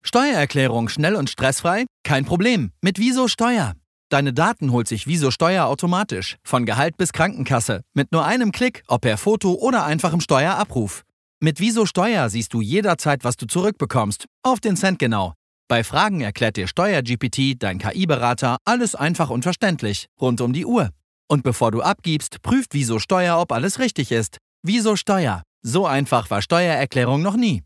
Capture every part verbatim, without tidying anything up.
Steuererklärung schnell und stressfrei? Kein Problem. Mit Wieso Steuer. Deine Daten holt sich Wieso Steuer automatisch. Von Gehalt bis Krankenkasse. Mit nur einem Klick, ob per Foto oder einfachem Steuerabruf. Mit Wieso Steuer siehst du jederzeit, was du zurückbekommst. Auf den Cent genau. Bei Fragen erklärt dir SteuerG P T, dein K I-Berater, alles einfach und verständlich. Rund um die Uhr. Und bevor du abgibst, prüft Wieso Steuer, ob alles richtig ist. Wieso Steuer. So einfach war Steuererklärung noch nie.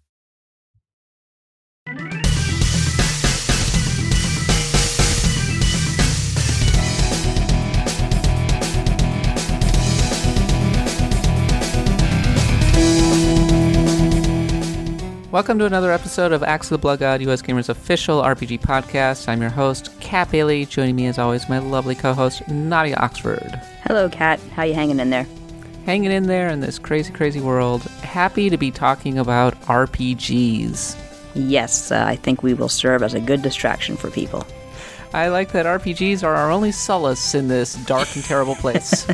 Welcome to another episode of Axe of the Blood God, U S Gamer's official R P G podcast. I'm your host, Kat Bailey. Joining me as always, my lovely co-host, Nadia Oxford. Hello, Kat. How you hanging in there? Hanging in there in this crazy, crazy world. Happy to be talking about R P Gs. Yes, uh, I think we will serve as a good distraction for people. I like that R P Gs are our only solace in this dark and terrible place.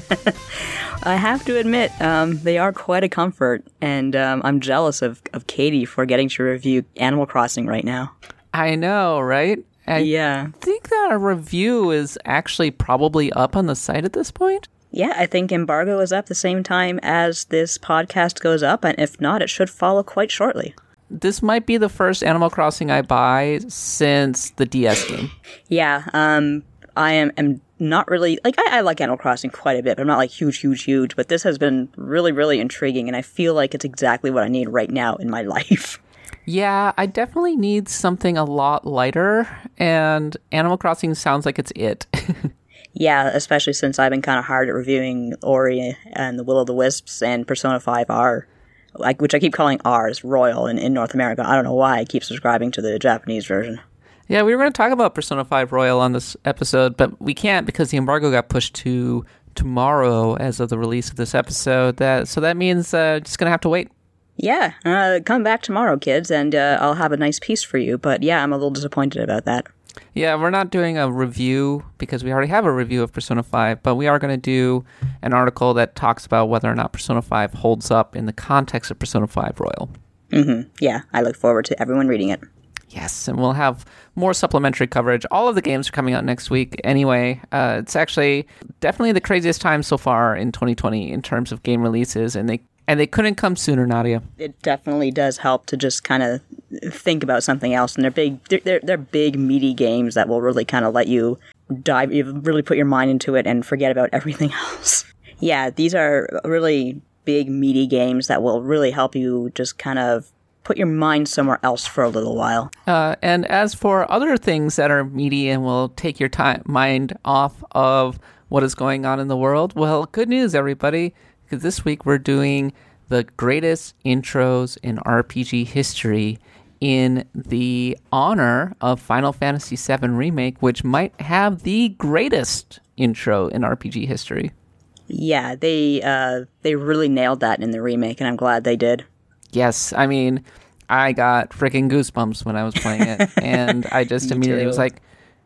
I have to admit, um, they are quite a comfort, and um, I'm jealous of, of Katie for getting to review Animal Crossing right now. I know, right? I yeah. think that our review is actually probably up on the site at this point. Yeah, I think embargo is up the same time as this podcast goes up, and if not, it should follow quite shortly. This might be the first Animal Crossing I buy since the D S game. Yeah, um, I am, am not really, like, I, I like Animal Crossing quite a bit, but I'm not, like, huge, huge, huge, but this has been really, really intriguing, and I feel like it's exactly what I need right now in my life. Yeah, I definitely need something a lot lighter, and Animal Crossing sounds like it's it. Yeah, especially since I've been kind of hard at reviewing Ori and the Will-o'-the-Wisps and Persona five R. Like, which I keep calling R's, Royal, in, in North America. I don't know why I keep subscribing to the Japanese version. Yeah, we were going to talk about Persona five Royal on this episode, but we can't because the embargo got pushed to tomorrow as of the release of this episode. That So that means uh, just going to have to wait. Yeah, uh, come back tomorrow, kids, and uh, I'll have a nice piece for you. But yeah, I'm a little disappointed about that. Yeah, we're not doing a review because we already have a review of Persona five, but we are going to do an article that talks about whether or not Persona five holds up in the context of Persona five Royal. Mm-hmm. Yeah, I look forward to everyone reading it. Yes, and we'll have more supplementary coverage. All of the games are coming out next week anyway. Uh, it's actually definitely the craziest time so far in twenty twenty in terms of game releases, and they and they couldn't come sooner, Nadia. It definitely does help to just kind of think about something else, and they're big, they're, they're, they're big, meaty games that will really kind of let you dive, you really put your mind into it and forget about everything else. Yeah, these are really big, meaty games that will really help you just kind of put your mind somewhere else for a little while. Uh, and as for other things that are meaty and will take your time, mind off of what is going on in the world, well, good news, everybody, because this week we're doing the greatest intros in R P G history in the honor of Final Fantasy seven Remake, which might have the greatest intro in R P G history. Yeah, they uh, they really nailed that in the remake, and I'm glad they did. Yes, I mean, I got freaking goosebumps when I was playing it, and I just immediately too. was like,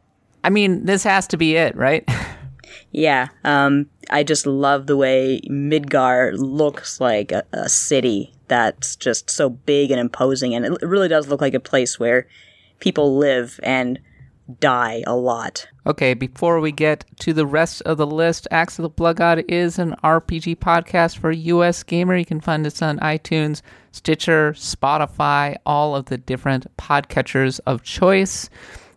I mean, this has to be it, right? Yeah, um, I just love the way Midgar looks like a, a city that's just so big and imposing, and it really does look like a place where people live and die a lot. Okay, before we get to the rest of the list, Axe of the Blood God is an R P G podcast for U S Gamer. You can find us on iTunes, Stitcher, Spotify, all of the different podcatchers of choice.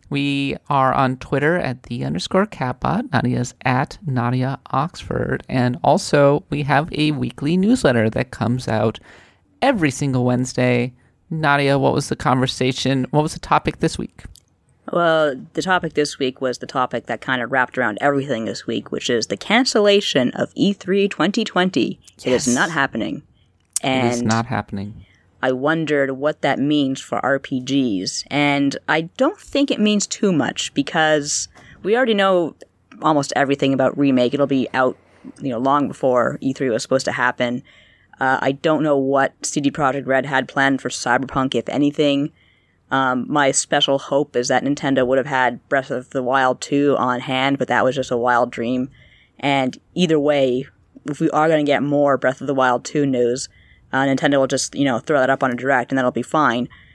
We are on Twitter at the underscore catbot. Nadia's at Nadia Oxford. And also, we have a weekly newsletter that comes out every single Wednesday. Nadia, what was the conversation? What was the topic this week? Well, the topic this week was the topic that kind of wrapped around everything this week, which is the cancellation of E three twenty twenty. Yes. It is not happening. And it is not happening. I wondered what that means for R P Gs, and I don't think it means too much, because we already know almost everything about Remake. It'll be out, you know, long before E three was supposed to happen. Uh, I don't know what C D Projekt Red had planned for Cyberpunk, if anything. Um, my special hope is that Nintendo would have had Breath of the Wild two on hand, but that was just a wild dream. And either way, if we are going to get more Breath of the Wild two news, uh, Nintendo will just, you know, throw that up on a Direct, and that'll be fine.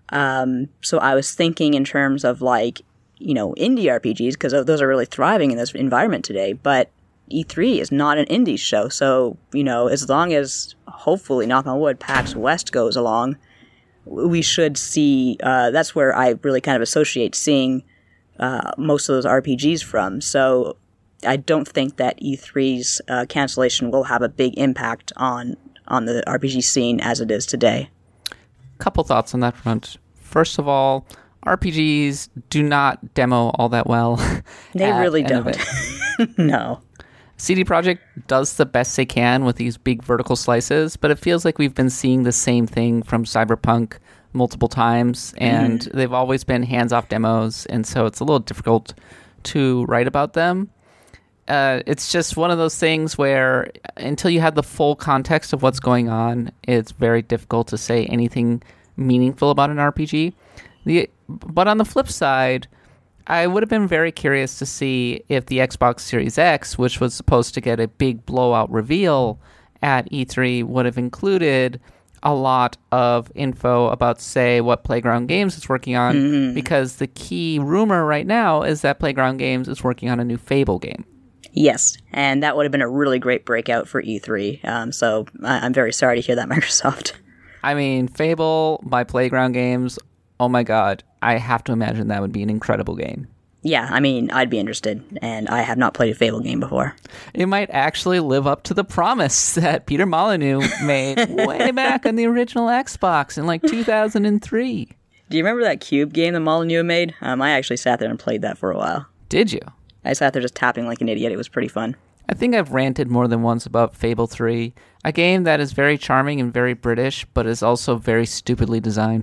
Um, so I was thinking in terms of like, you know, indie R P Gs, because those are really thriving in this environment today. But E three is not an indie show. So, you know, as long as, hopefully, knock on wood, PAX West goes along, we should see, uh, that's where I really kind of associate seeing uh, most of those R P Gs from. So I don't think that E three's uh, cancellation will have a big impact on, on the R P G scene as it is today. Couple thoughts on that front. First of all, R P Gs do not demo all that well. They really don't. No. C D Projekt does the best they can with these big vertical slices, but it feels like we've been seeing the same thing from Cyberpunk multiple times, and mm. they've always been hands-off demos, and so it's a little difficult to write about them. Uh, it's just one of those things where until you have the full context of what's going on, it's very difficult to say anything meaningful about an R P G. The, but on the flip side, I would have been very curious to see if the Xbox Series X, which was supposed to get a big blowout reveal at E three, would have included a lot of info about, say, what Playground Games is working on, mm-hmm. because the key rumor right now is that Playground Games is working on a new Fable game. Yes, and that would have been a really great breakout for E three, um, so I- I'm very sorry to hear that, Microsoft. I mean, Fable by Playground Games, oh my god, I have to imagine that would be an incredible game. Yeah, I mean, I'd be interested, and I have not played a Fable game before. It might actually live up to the promise that Peter Molyneux made way back on the original Xbox in like two thousand three. Do you remember that Cube game that Molyneux made? Um, I actually sat there and played that for a while. Did you? I sat there just tapping like an idiot. It was pretty fun. I think I've ranted more than once about Fable three, a game that is very charming and very British, but is also very stupidly designed.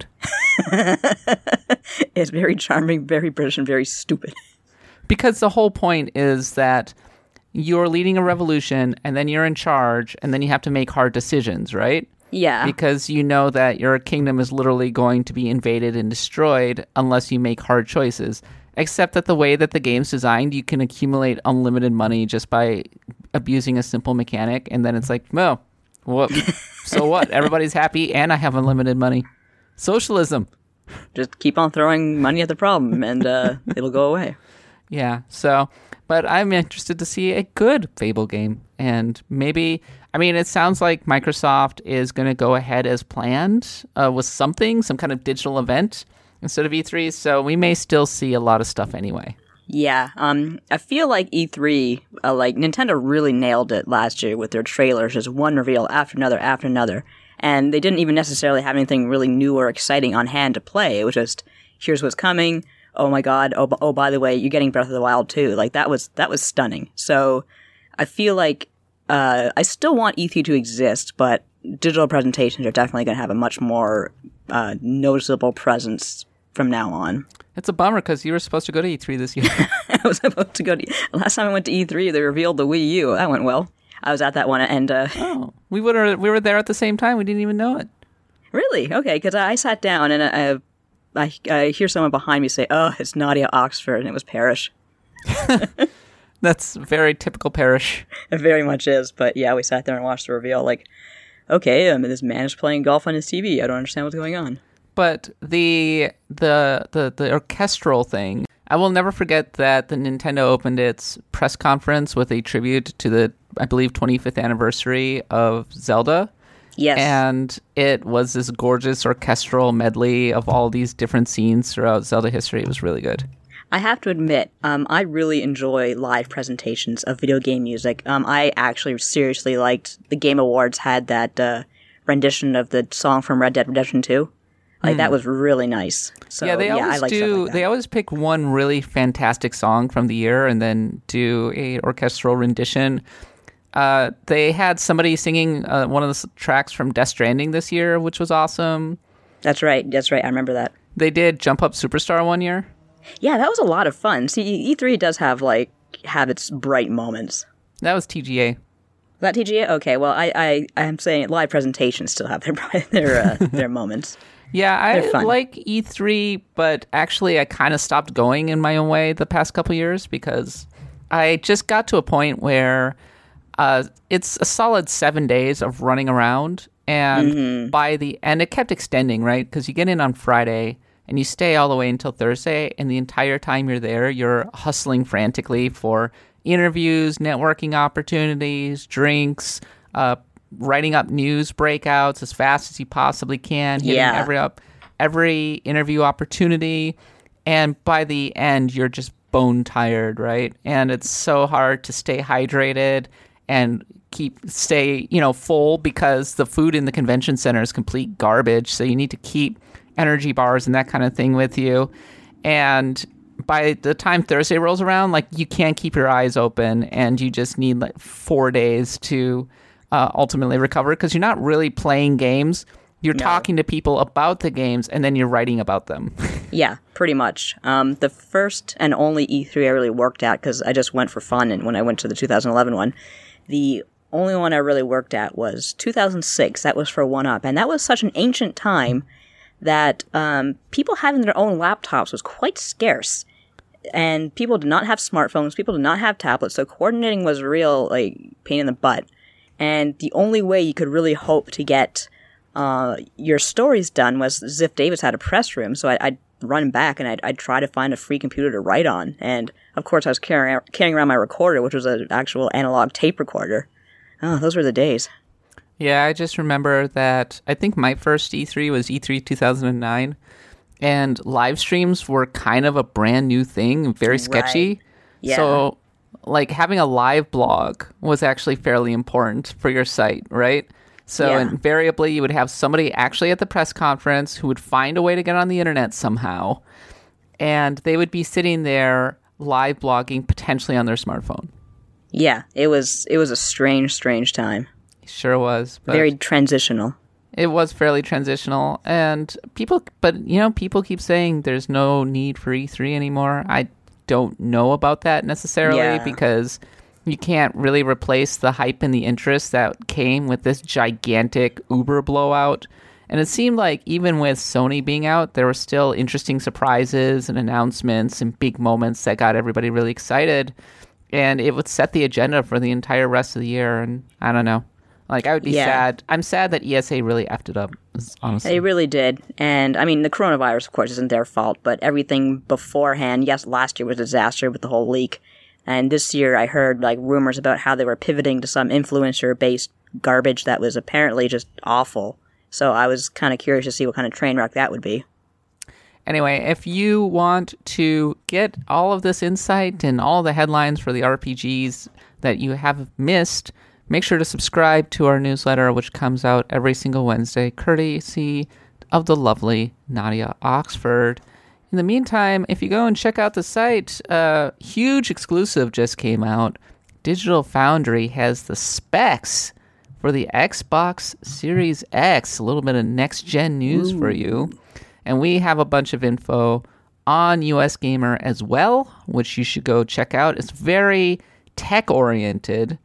It's very charming, very British, and very stupid. Because the whole point is that you're leading a revolution, and then you're in charge, and then you have to make hard decisions, right? Yeah. Because you know that your kingdom is literally going to be invaded and destroyed unless you make hard choices. Except that the way that the game's designed, you can accumulate unlimited money just by abusing a simple mechanic, and then it's like, no, what? So what? Everybody's happy, and I have unlimited money. Socialism. Just keep on throwing money at the problem, and uh, it'll go away. Yeah, so, but I'm interested to see a good Fable game, and maybe, I mean, it sounds like Microsoft is going to go ahead as planned uh, with something, some kind of digital event, instead of E three, so we may still see a lot of stuff anyway. Yeah, um, I feel like E three, uh, like, Nintendo really nailed it last year with their trailers, just one reveal after another after another, and they didn't even necessarily have anything really new or exciting on hand to play. It was just, here's what's coming, oh my god, oh, oh by the way, you're getting Breath of the Wild too. Like, that was, that was stunning. So, I feel like, uh, I still want E three to exist, but digital presentations are definitely going to have a much more uh, noticeable presence from now on. It's a bummer because you were supposed to go to E three this year. I was supposed to go to... Last time I went to E three, they revealed the Wii U. That went well. I was at that one, and... Uh, oh, we, would we were there at the same time. We didn't even know it. Really? Okay, because I sat down, and I, I, I hear someone behind me say, oh, it's Nadia Oxford, and it was Parrish. That's very typical Parrish. It very much is, but yeah, we sat there and watched the reveal, like, okay, um, this man is playing golf on his T V. I don't understand what's going on. But the the the the orchestral thing, I will never forget that the Nintendo opened its press conference with a tribute to the, I believe, twenty-fifth anniversary of Zelda. Yes. And it was this gorgeous orchestral medley of all these different scenes throughout Zelda history. It was really good. I have to admit, um, I really enjoy live presentations of video game music. Um, I actually seriously liked the Game Awards had that uh, rendition of the song from Red Dead Redemption two. Like, mm. that was really nice. So, yeah, they yeah, always I like do. Stuff like that. They always pick one really fantastic song from the year and then do a orchestral rendition. Uh, they had somebody singing uh, one of the tracks from Death Stranding this year, which was awesome. That's right. That's right. I remember that. They did Jump Up Superstar one year. Yeah, that was a lot of fun. See, E three does have like have its bright moments. That was T G A. Was that T G A? Okay. Well, I I I'm saying live presentations still have their their uh, their moments. Yeah, I like E three, but actually I kind of stopped going in my own way the past couple years because I just got to a point where uh, it's a solid seven days of running around, And Mm-hmm. by the end, it kept extending, right? Because you get in on Friday and you stay all the way until Thursday. And the entire time you're there, you're hustling frantically for interviews, networking opportunities, drinks, uh, writing up news breakouts as fast as you possibly can, hitting Yeah. every up, every interview opportunity. And by the end, you're just bone tired, right? And it's so hard to stay hydrated and keep stay, you know, full because the food in the convention center is complete garbage. So you need to keep energy bars and that kind of thing with you. And by the time Thursday rolls around, like you can't keep your eyes open and you just need like four days to uh, ultimately recover because you're not really playing games. You're No. talking to people about the games and then you're writing about them. Yeah, pretty much. Um, the first and only E three I really worked at, because I just went for fun, and when I went to the two thousand eleven one, the only one I really worked at was two thousand six. That was for one up, and that was such an ancient time that um, people having their own laptops was quite scarce. And people did not have smartphones, people did not have tablets, so coordinating was a real like pain in the butt. And the only way you could really hope to get uh, your stories done was Ziff Davis had a press room, so I, I'd run back and I'd, I'd try to find a free computer to write on. And of course I was carrying, carrying around my recorder, which was an actual analog tape recorder. Oh, those were the days. Yeah, I just remember that I think my first E three was E three two thousand nine, and live streams were kind of a brand new thing, very sketchy. Right. Yeah. So, like, having a live blog was actually fairly important for your site, right? So, Yeah. invariably, you would have somebody actually at the press conference who would find a way to get on the internet somehow, and they would be sitting there live blogging, potentially on their smartphone. Yeah, it was it was a strange, strange time. Sure was. But Very transitional. It was fairly transitional, and people, but you know, people keep saying there's no need for E three anymore. I don't know about that necessarily Yeah. because you can't really replace the hype and the interest that came with this gigantic Uber blowout. And it seemed like even with Sony being out, there were still interesting surprises and announcements and big moments that got everybody really excited. And it would set the agenda for the entire rest of the year. And I don't know. Like, I would be Yeah. sad. I'm sad that E S A really effed it up, honestly. They really did. And, I mean, the coronavirus, of course, isn't their fault, but everything beforehand, yes, last year was a disaster with the whole leak. And this year I heard, like, rumors about how they were pivoting to some influencer-based garbage that was apparently just awful. So I was kind of curious to see what kind of train wreck that would be. Anyway, if you want to get all of this insight and all the headlines for the R P Gs that you have missed, make sure to subscribe to our newsletter, which comes out every single Wednesday, courtesy of the lovely Nadia Oxford. In the meantime, if you go and check out the site, a uh, huge exclusive just came out. Digital Foundry has the specs for the Xbox Series X. A little bit of next-gen news Ooh. for you. And we have a bunch of info on U S Gamer as well, which you should go check out. It's very tech-oriented.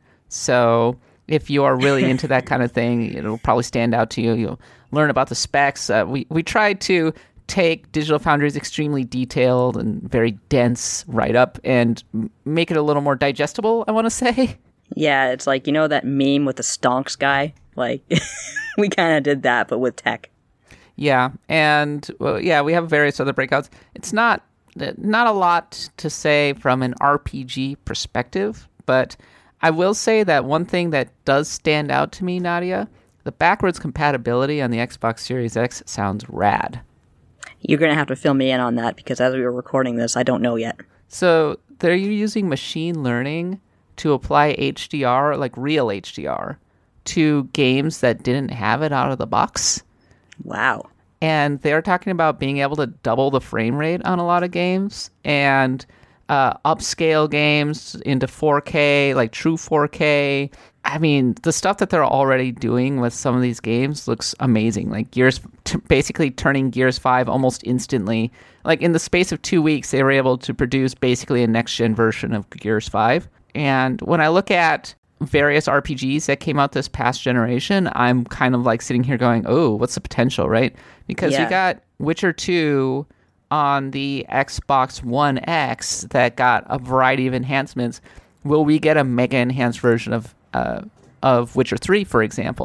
So if you are really into that kind of thing, it'll probably stand out to you. You'll learn about the specs. Uh, we, we tried to take Digital Foundry's extremely detailed and very dense write-up and make it a little more digestible, I want to say. Yeah, it's like, you know that meme with the stonks guy? Like, we kind of did that, but with tech. Yeah, and, well, yeah, we have various other breakouts. It's not not a lot to say from an R P G perspective, but I will say that one thing that does stand out to me, Nadia, the backwards compatibility on the Xbox Series X sounds rad. You're going to have to fill me in on that, because as we were recording this, I don't know yet. So they're using machine learning to apply H D R, like real H D R, to games that didn't have it out of the box. Wow. And they're talking about being able to double the frame rate on a lot of games and uh, upscale games into four K, like true four K. I mean, the stuff that they're already doing with some of these games looks amazing. Like Gears, t- basically turning Gears five almost instantly. Like in the space of two weeks, they were able to produce basically a next-gen version of Gears five. And when I look at various R P Gs that came out this past generation, I'm kind of like sitting here going, oh, what's the potential, right? Because yeah. you got Witcher two on the Xbox One X that got a variety of enhancements. Will we get a mega enhanced version of uh, of Witcher three, for example?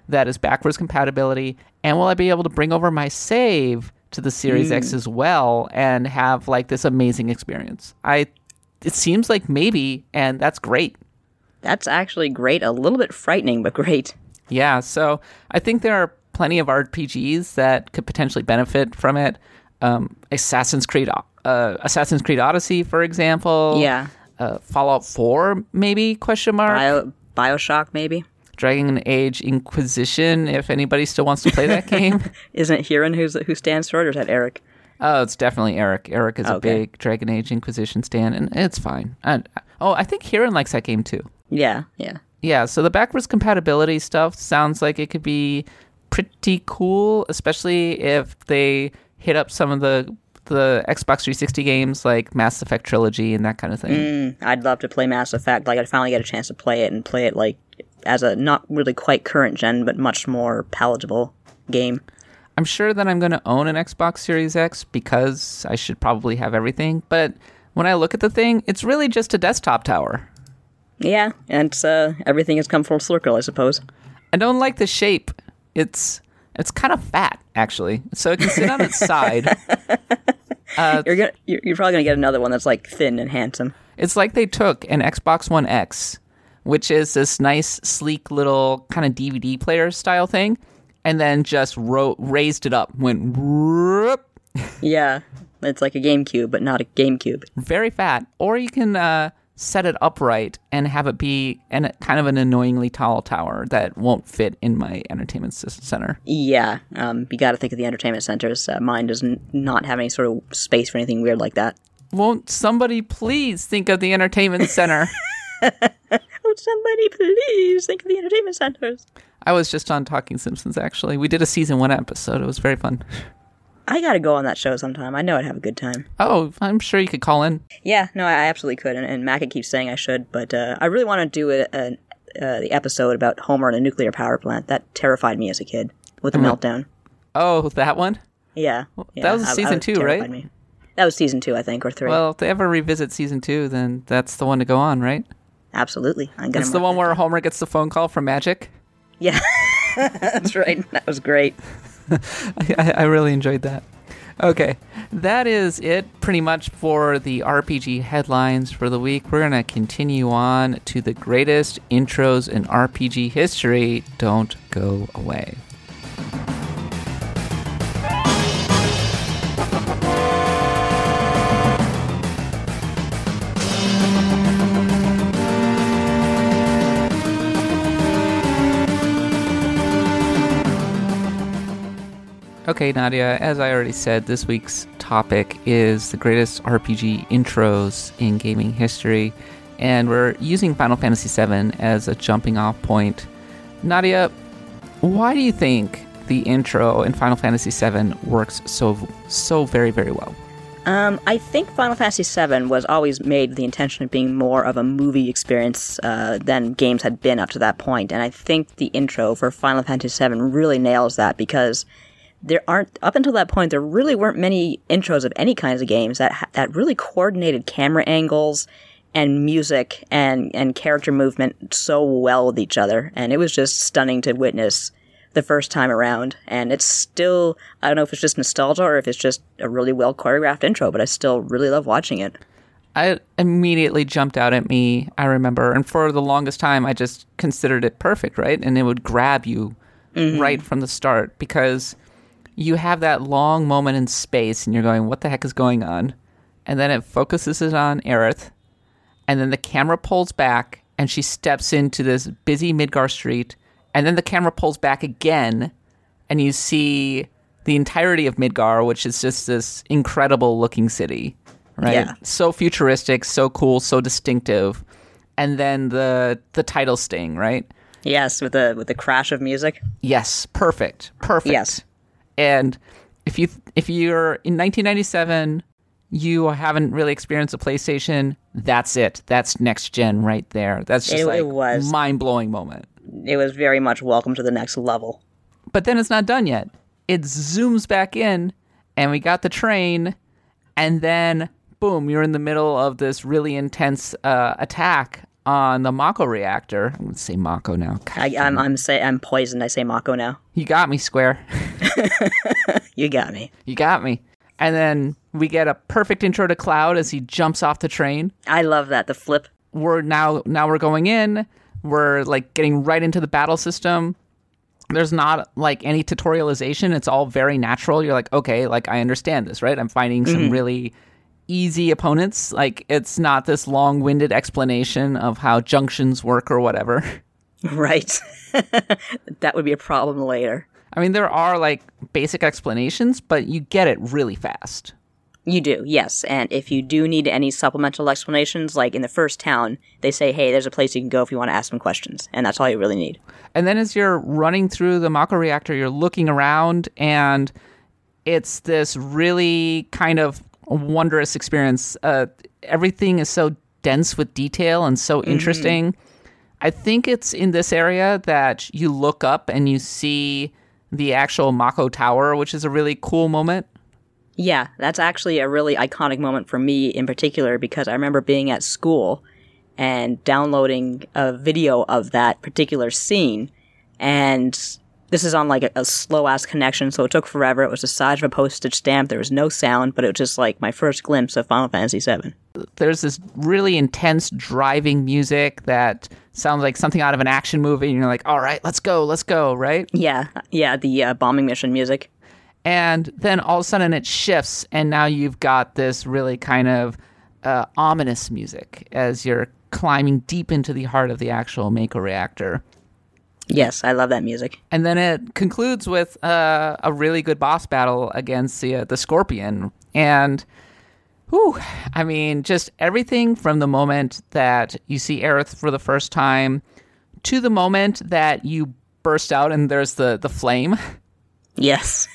that is backwards compatibility? And will I be able to bring over my save to the Series mm. X as well and have like this amazing experience? I, it seems like maybe, and that's great. That's actually great. A little bit frightening, but great. Yeah, so I think there are plenty of R P Gs that could potentially benefit from it. Um, Assassin's Creed, uh, Assassin's Creed Odyssey, for example. Yeah. Uh, Fallout four, maybe? Question mark. Bio, Bioshock, maybe. Dragon Age Inquisition, if anybody still wants to play that game. Isn't it Hiran who's who stands for it, or is that Eric? Oh, it's definitely Eric. Eric is okay. a big Dragon Age Inquisition stan, and it's fine. And, oh, I think Hiran likes that game too. Yeah, yeah. Yeah, so the backwards compatibility stuff sounds like it could be pretty cool, especially if they hit up some of the the Xbox three sixty games like Mass Effect Trilogy and that kind of thing. Mm, I'd love to play Mass Effect. Like, I'd finally get a chance to play it and play it like as a not really quite current gen, but much more palatable game. I'm sure that I'm going to own an Xbox Series X because I should probably have everything. But when I look at the thing, it's really just a desktop tower. Yeah, and it's, uh, everything has come full circle, I suppose. I don't like the shape. It's it's kind of fat, actually. So it can sit on its side. Uh, you're gonna, you're probably going to get another one that's like thin and handsome. It's like they took an Xbox One X, which is this nice, sleek little kind of D V D player style thing, and then just ro- raised it up. Went whoop. Yeah, it's like a GameCube, but not a GameCube. Very fat. Or you can uh, set it upright and have it be an, kind of an annoyingly tall tower that won't fit in my entertainment center. Yeah, um, you got to think of the entertainment centers. Uh, mine does n- not have any sort of space for anything weird like that. Won't somebody please think of the entertainment center? Won't somebody please think of the entertainment centers? I was just on Talking Simpsons, actually. We did a season one episode. It was very fun. I gotta go on that show sometime. I know I'd have a good time. Oh, I'm sure you could call in. Yeah, no, I absolutely could, and, and Macca keeps saying I should, but uh, I really want to do a, a, uh, the episode about Homer and a nuclear power plant. That terrified me as a kid, with the mm-hmm. meltdown. Oh, that one? Yeah. yeah that was I, season I two, right? Me. That was season two, I think, or three. Well, if they ever revisit season two, then that's the one to go on, right? Absolutely. I'm gonna it's the one where Homer gets the phone call from Magic? Yeah, that's right. That was great. I, I really enjoyed that. Okay, that is it pretty much for the R P G headlines for the week. We're going to continue on to the greatest intros in R P G history. Don't go away. Okay, Nadia, as I already said, this week's topic is the greatest R P G intros in gaming history, and we're using Final Fantasy seven as a jumping off point. Nadia, why do you think the intro in Final Fantasy seven works so, so very, very well? Um, I think Final Fantasy seven was always made with the intention of being more of a movie experience uh, than games had been up to that point, and I think the intro for Final Fantasy seven really nails that, because there aren't, up until that point, there really weren't many intros of any kinds of games that that really coordinated camera angles and music and, and character movement so well with each other. And it was just stunning to witness the first time around. And it's still, I don't know if it's just nostalgia or if it's just a really well choreographed intro, but I still really love watching it. I immediately jumped out at me, I remember. And for the longest time, I just considered it perfect, right? And it would grab you mm-hmm. right from the start, because you have that long moment in space and you're going, what the heck is going on? And then it focuses it on Aerith, and then the camera pulls back and she steps into this busy Midgar street, and then the camera pulls back again and you see the entirety of Midgar, which is just this incredible looking city, right? Yeah. So futuristic, so cool, so distinctive. And then the the title sting, right? Yes, with the with the crash of music. Yes, perfect. Perfect. Yes. And if you if you're in nineteen ninety-seven, you haven't really experienced a PlayStation, that's it. That's next gen right there. That's just it, like it was. mind-blowing moment. It was very much welcome to the next level. But then it's not done yet. It zooms back in, and we got the train, and then boom, you're in the middle of this really intense uh, attack on the Mako reactor. I'm going to say Mako now. I, I'm I'm say I'm poisoned. I say Mako now. You got me, Square. You got me. You got me. And then we get a perfect intro to Cloud as he jumps off the train. I love that, the flip. We're now now we're going in. We're like getting right into the battle system. There's not like any tutorialization. It's all very natural. You're like, okay, like I understand this, right? I'm fighting some mm-hmm. really easy opponents. Like it's not this long-winded explanation of how junctions work or whatever. Right. That would be a problem later. I mean, there are like basic explanations, but you get it really fast. You do, yes. And if you do need any supplemental explanations, like in the first town, they say, hey, there's a place you can go if you want to ask some questions. And that's all you really need. And then as you're running through the Mako reactor, you're looking around, and it's this really kind of wondrous experience. Uh, everything is so dense with detail and so interesting. Mm-hmm. I think it's in this area that you look up and you see the actual Mako Tower, which is a really cool moment. Yeah, that's actually a really iconic moment for me in particular, because I remember being at school and downloading a video of that particular scene. And this is on like a, a slow-ass connection, so it took forever. It was the size of a postage stamp. There was no sound, but it was just like my first glimpse of Final Fantasy seven. There's this really intense driving music that sounds like something out of an action movie, and you're like, all right, let's go, let's go, right? Yeah, yeah, the uh, bombing mission music. And then all of a sudden it shifts, and now you've got this really kind of uh, ominous music as you're climbing deep into the heart of the actual Mako reactor. Yes, I love that music. And then it concludes with uh, a really good boss battle against the, uh, the Scorpion. And, whew, I mean, just everything from the moment that you see Aerith for the first time to the moment that you burst out and there's the, the flame. Yes.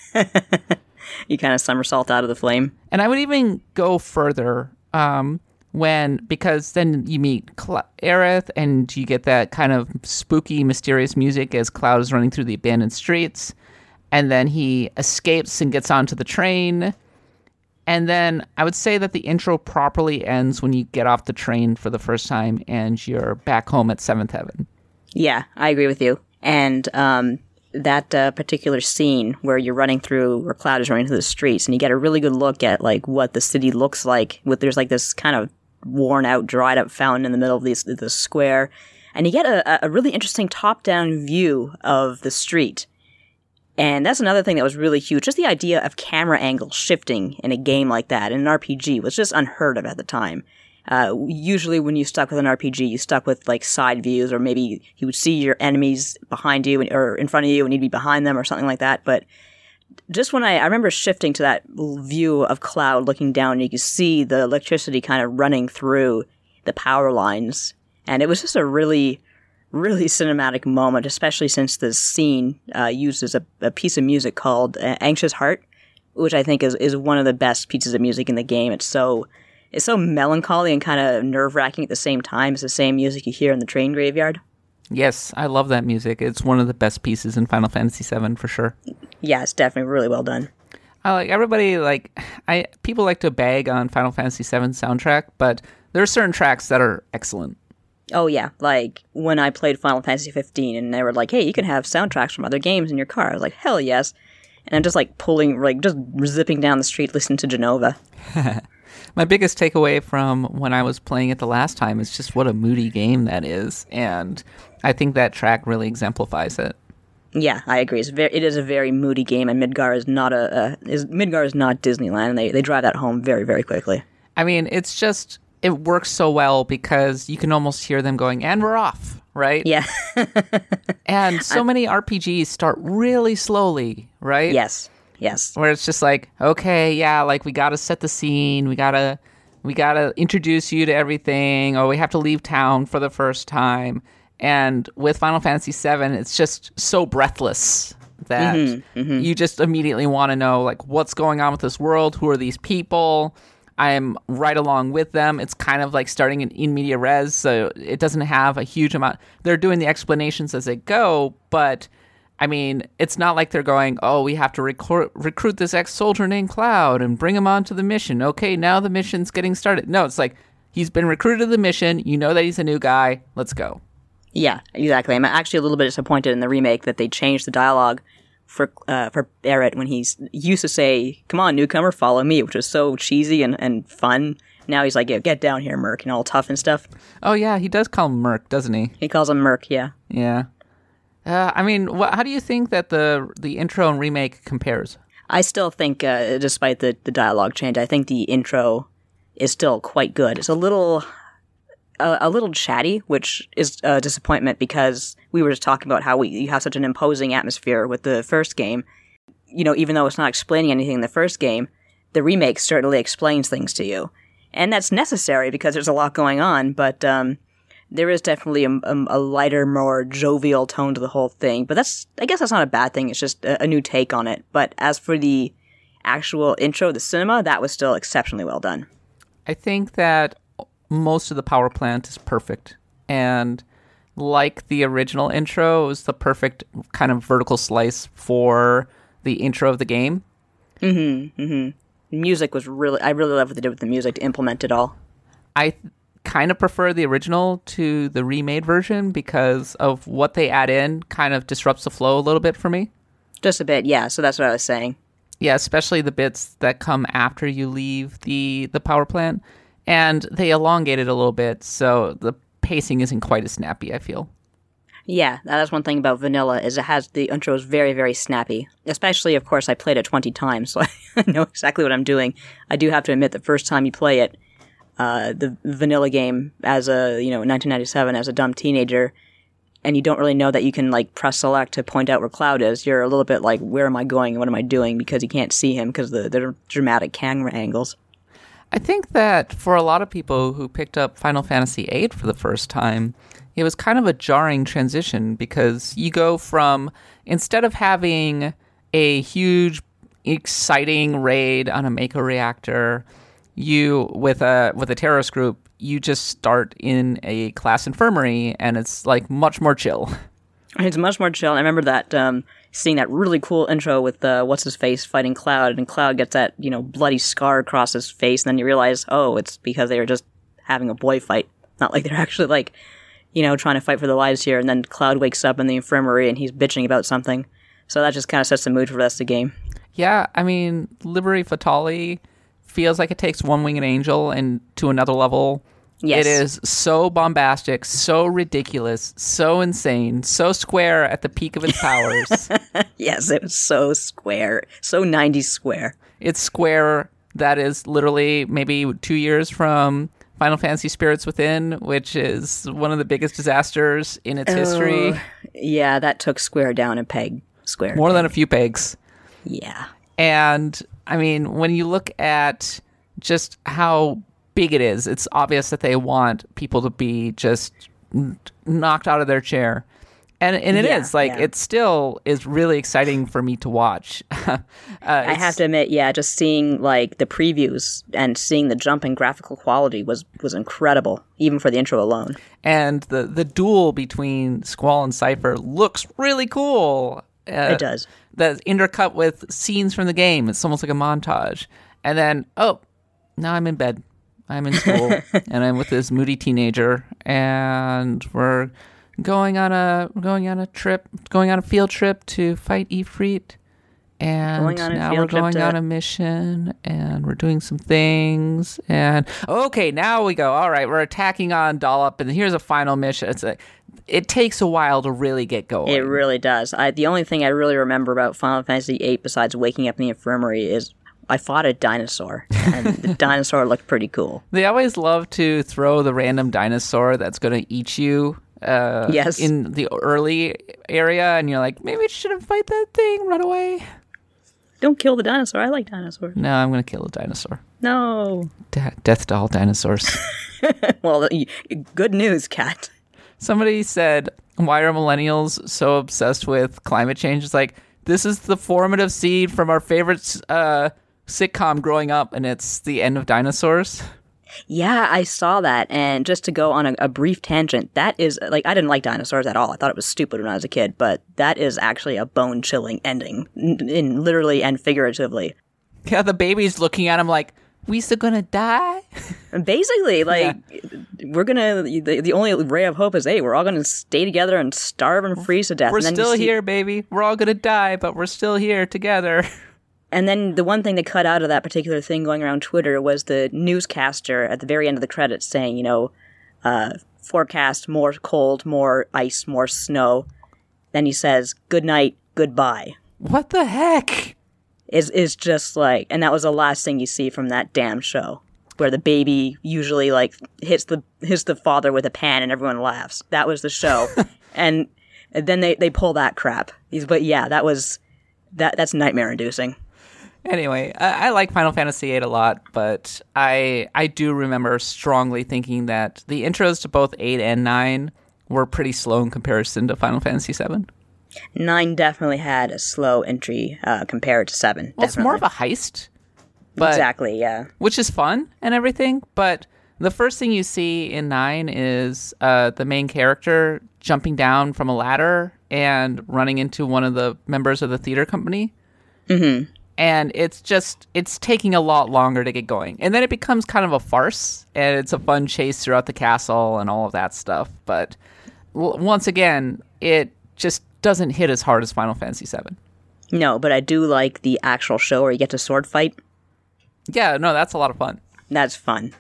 You kind of somersault out of the flame. And I would even go further um, when, because then you meet Cl- Aerith and you get that kind of spooky, mysterious music as Cloud is running through the abandoned streets. And then he escapes and gets onto the train. And then I would say that the intro properly ends when you get off the train for the first time and you're back home at Seventh Heaven. Yeah, I agree with you. And, um... that uh, particular scene where you're running through, where Cloud is running through the streets, and you get a really good look at like what the city looks like. With there's like this kind of worn out, dried up fountain in the middle of this the square, and you get a, a really interesting top down view of the street. And that's another thing that was really huge. Just the idea of camera angle shifting in a game like that in an R P G was just unheard of at the time. Uh, usually when you stuck with an R P G, you stuck with like side views, or maybe you would see your enemies behind you and, or in front of you and you'd be behind them or something like that. But just when I, I remember shifting to that view of Cloud looking down, and you could see the electricity kind of running through the power lines. And it was just a really, really cinematic moment, especially since this scene uh, uses a, a piece of music called uh, Anxious Heart, which I think is, is one of the best pieces of music in the game. It's so... It's so melancholy and kind of nerve-wracking at the same time. It's the same music you hear in the train graveyard. Yes, I love that music. It's one of the best pieces in Final Fantasy seven for sure. Yeah, it's definitely really well done. I like everybody like I people like to bag on Final Fantasy seven soundtrack, but there are certain tracks that are excellent. Oh yeah, like when I played Final Fantasy fifteen and they were like, "Hey, you can have soundtracks from other games in your car." I was like, "Hell yes!" And I'm just like pulling, like just zipping down the street listening to Genova. My biggest takeaway from when I was playing it the last time is just what a moody game that is, and I think that track really exemplifies it. Yeah, I agree. It's very, it is a very moody game, and Midgar is not a, a is Midgar is not Disneyland, and they they drive that home very very quickly. I mean, it's just it works so well because you can almost hear them going, "And we're off," right? Yeah. And so many R P Gs start really slowly, right? Yes. Yes. Where it's just like, okay, yeah, like we got to set the scene, we got to we got to introduce you to everything, or we have to leave town for the first time. And with Final Fantasy seven, it's just so breathless that mm-hmm, mm-hmm. you just immediately want to know like what's going on with this world, who are these people? I'm right along with them. It's kind of like starting in in media res, so it doesn't have a huge amount. They're doing the explanations as they go, but I mean, it's not like they're going, oh, we have to recruit, recruit this ex-soldier named Cloud and bring him onto the mission. Okay, now the mission's getting started. No, it's like, he's been recruited to the mission. You know that he's a new guy. Let's go. Yeah, exactly. I'm actually a little bit disappointed in the remake that they changed the dialogue for uh, for Barrett when he's he used to say, "Come on, newcomer, follow me," which was so cheesy and, and fun. Now he's like, "Yeah, get down here, Merc," and all tough and stuff. Oh yeah, he does call him Merc, doesn't he? He calls him Merc, yeah. Yeah. Uh, I mean, wh- how do you think that the the intro and remake compares? I still think, uh, despite the, the dialogue change, I think the intro is still quite good. It's a little... A, a little chatty, which is a disappointment because we were just talking about how we you have such an imposing atmosphere with the first game. You know, even though it's not explaining anything in the first game, the remake certainly explains things to you. And that's necessary because there's a lot going on, but um, there is definitely a, a, a lighter, more jovial tone to the whole thing. But that's, I guess that's not a bad thing, it's just a, a new take on it. But as for the actual intro, the cinema, that was still exceptionally well done. I think that most of the power plant is perfect, and like the original intro, it was the perfect kind of vertical slice for the intro of the game. Mm-hmm. Mm-hmm. The music was really, I really love what they did with the music to implement it all. I th- kind of prefer the original to the remade version because of what they add in kind of disrupts the flow a little bit for me. Just a bit, yeah. So that's what I was saying. Yeah, especially the bits that come after you leave the the power plant. And they elongate it a little bit, so the pacing isn't quite as snappy, I feel. Yeah, that's one thing about Vanilla, is it has, the intro is very, very snappy. Especially, of course, I played it twenty times, so I know exactly what I'm doing. I do have to admit, the first time you play it, uh, the Vanilla game, as a, you know, nineteen ninety-seven, as a dumb teenager, and you don't really know that you can, like, press select to point out where Cloud is, you're a little bit like, where am I going and what am I doing? Because you can't see him because of the, the dramatic camera angles. I think that for a lot of people who picked up Final Fantasy eight for the first time, it was kind of a jarring transition because you go from, instead of having a huge, exciting raid on a Mako reactor, you with a with a terrorist group, you just start in a class infirmary, and it's like much more chill. It's much more chill. I remember that um, seeing that really cool intro with uh, what's his face fighting Cloud, and Cloud gets that, you know, bloody scar across his face, and then you realize, oh, it's because they were just having a boy fight, not like they're actually like, you know, trying to fight for their lives here. And then Cloud wakes up in the infirmary and he's bitching about something, so that just kind of sets the mood for the rest of the game. Yeah, I mean, Liberi Fatali feels like it takes One Winged Angel and to another level. Yes. It is so bombastic, so ridiculous, so insane, so Square at the peak of its powers. Yes, it was so Square. So nineties Square. It's Square that is literally maybe two years from Final Fantasy Spirits Within, which is one of the biggest disasters in its oh, history. Yeah, that took Square down a peg. Square. More peg. than a few pegs. Yeah. And, I mean, when you look at just how big it is, it's obvious that they want people to be just n- knocked out of their chair, and and it yeah, is like yeah. it still is really exciting for me to watch. uh, I have to admit, yeah, just seeing like the previews and seeing the jump in graphical quality was was incredible, even for the intro alone. And the the duel between Squall and Cypher looks really cool. Uh, It does. That's intercut with scenes from the game. It's almost like a montage. And then, oh, now I'm in bed. I'm in school, and I'm with this moody teenager, and we're going on a going on a trip, going on a field trip to fight Ifrit, and now we're going to... on a mission, and we're doing some things, and okay, now we go. All right, we're attacking on Dollop, and here's a final mission. It's like it takes a while to really get going. It really does. I, the only thing I really remember about Final Fantasy eight, besides waking up in the infirmary, is I fought a dinosaur, and the dinosaur looked pretty cool. They always love to throw the random dinosaur that's going to eat you uh, yes. in the early area, and you're like, maybe I shouldn't fight that thing, run away. Don't kill the dinosaur. I like dinosaurs. No, I'm going to kill a dinosaur. No. De- death to all dinosaurs. Well, good news, Kat. Somebody said, why are millennials so obsessed with climate change? It's like, this is the formative seed from our favorite uh, sitcom growing up, and it's the end of dinosaurs. Yeah, I saw that, and just to go on a, a brief tangent, that is, like, I didn't like dinosaurs at all. I thought it was stupid when I was a kid, but that is actually a bone-chilling ending, in, in literally and figuratively. Yeah, the baby's looking at him like, We still gonna die? Basically, like, yeah. we're gonna, the, the only ray of hope is, hey, we're all gonna stay together and starve and freeze to death. We're and then still see- here, baby. We're all gonna die, but we're still here together. And then the one thing they cut out of that particular thing going around Twitter was the newscaster at the very end of the credits saying, you know, uh, forecast more cold, more ice, more snow. Then he says, good night, goodbye. What the heck? Is is just like, and that was the last thing you see from that damn show, where the baby usually like hits the hits the father with a pan and everyone laughs. That was the show, and, and then they, they pull that crap. But yeah, that was that that's nightmare inducing. Anyway, I, I like Final Fantasy eight a lot, but I I do remember strongly thinking that the intros to both eight and nine were pretty slow in comparison to Final Fantasy seven. Nine definitely had a slow entry uh, compared to seven. Well, it's more of a heist. But, exactly, yeah. Which is fun and everything, but the first thing you see in nine is uh, the main character jumping down from a ladder and running into one of the members of the theater company. Mm-hmm. And it's just, it's taking a lot longer to get going. And then it becomes kind of a farce, and it's a fun chase throughout the castle and all of that stuff. But w- once again, it just doesn't hit as hard as Final Fantasy seven. No, but I do like the actual show where you get to sword fight. Yeah, no, that's a lot of fun. That's fun.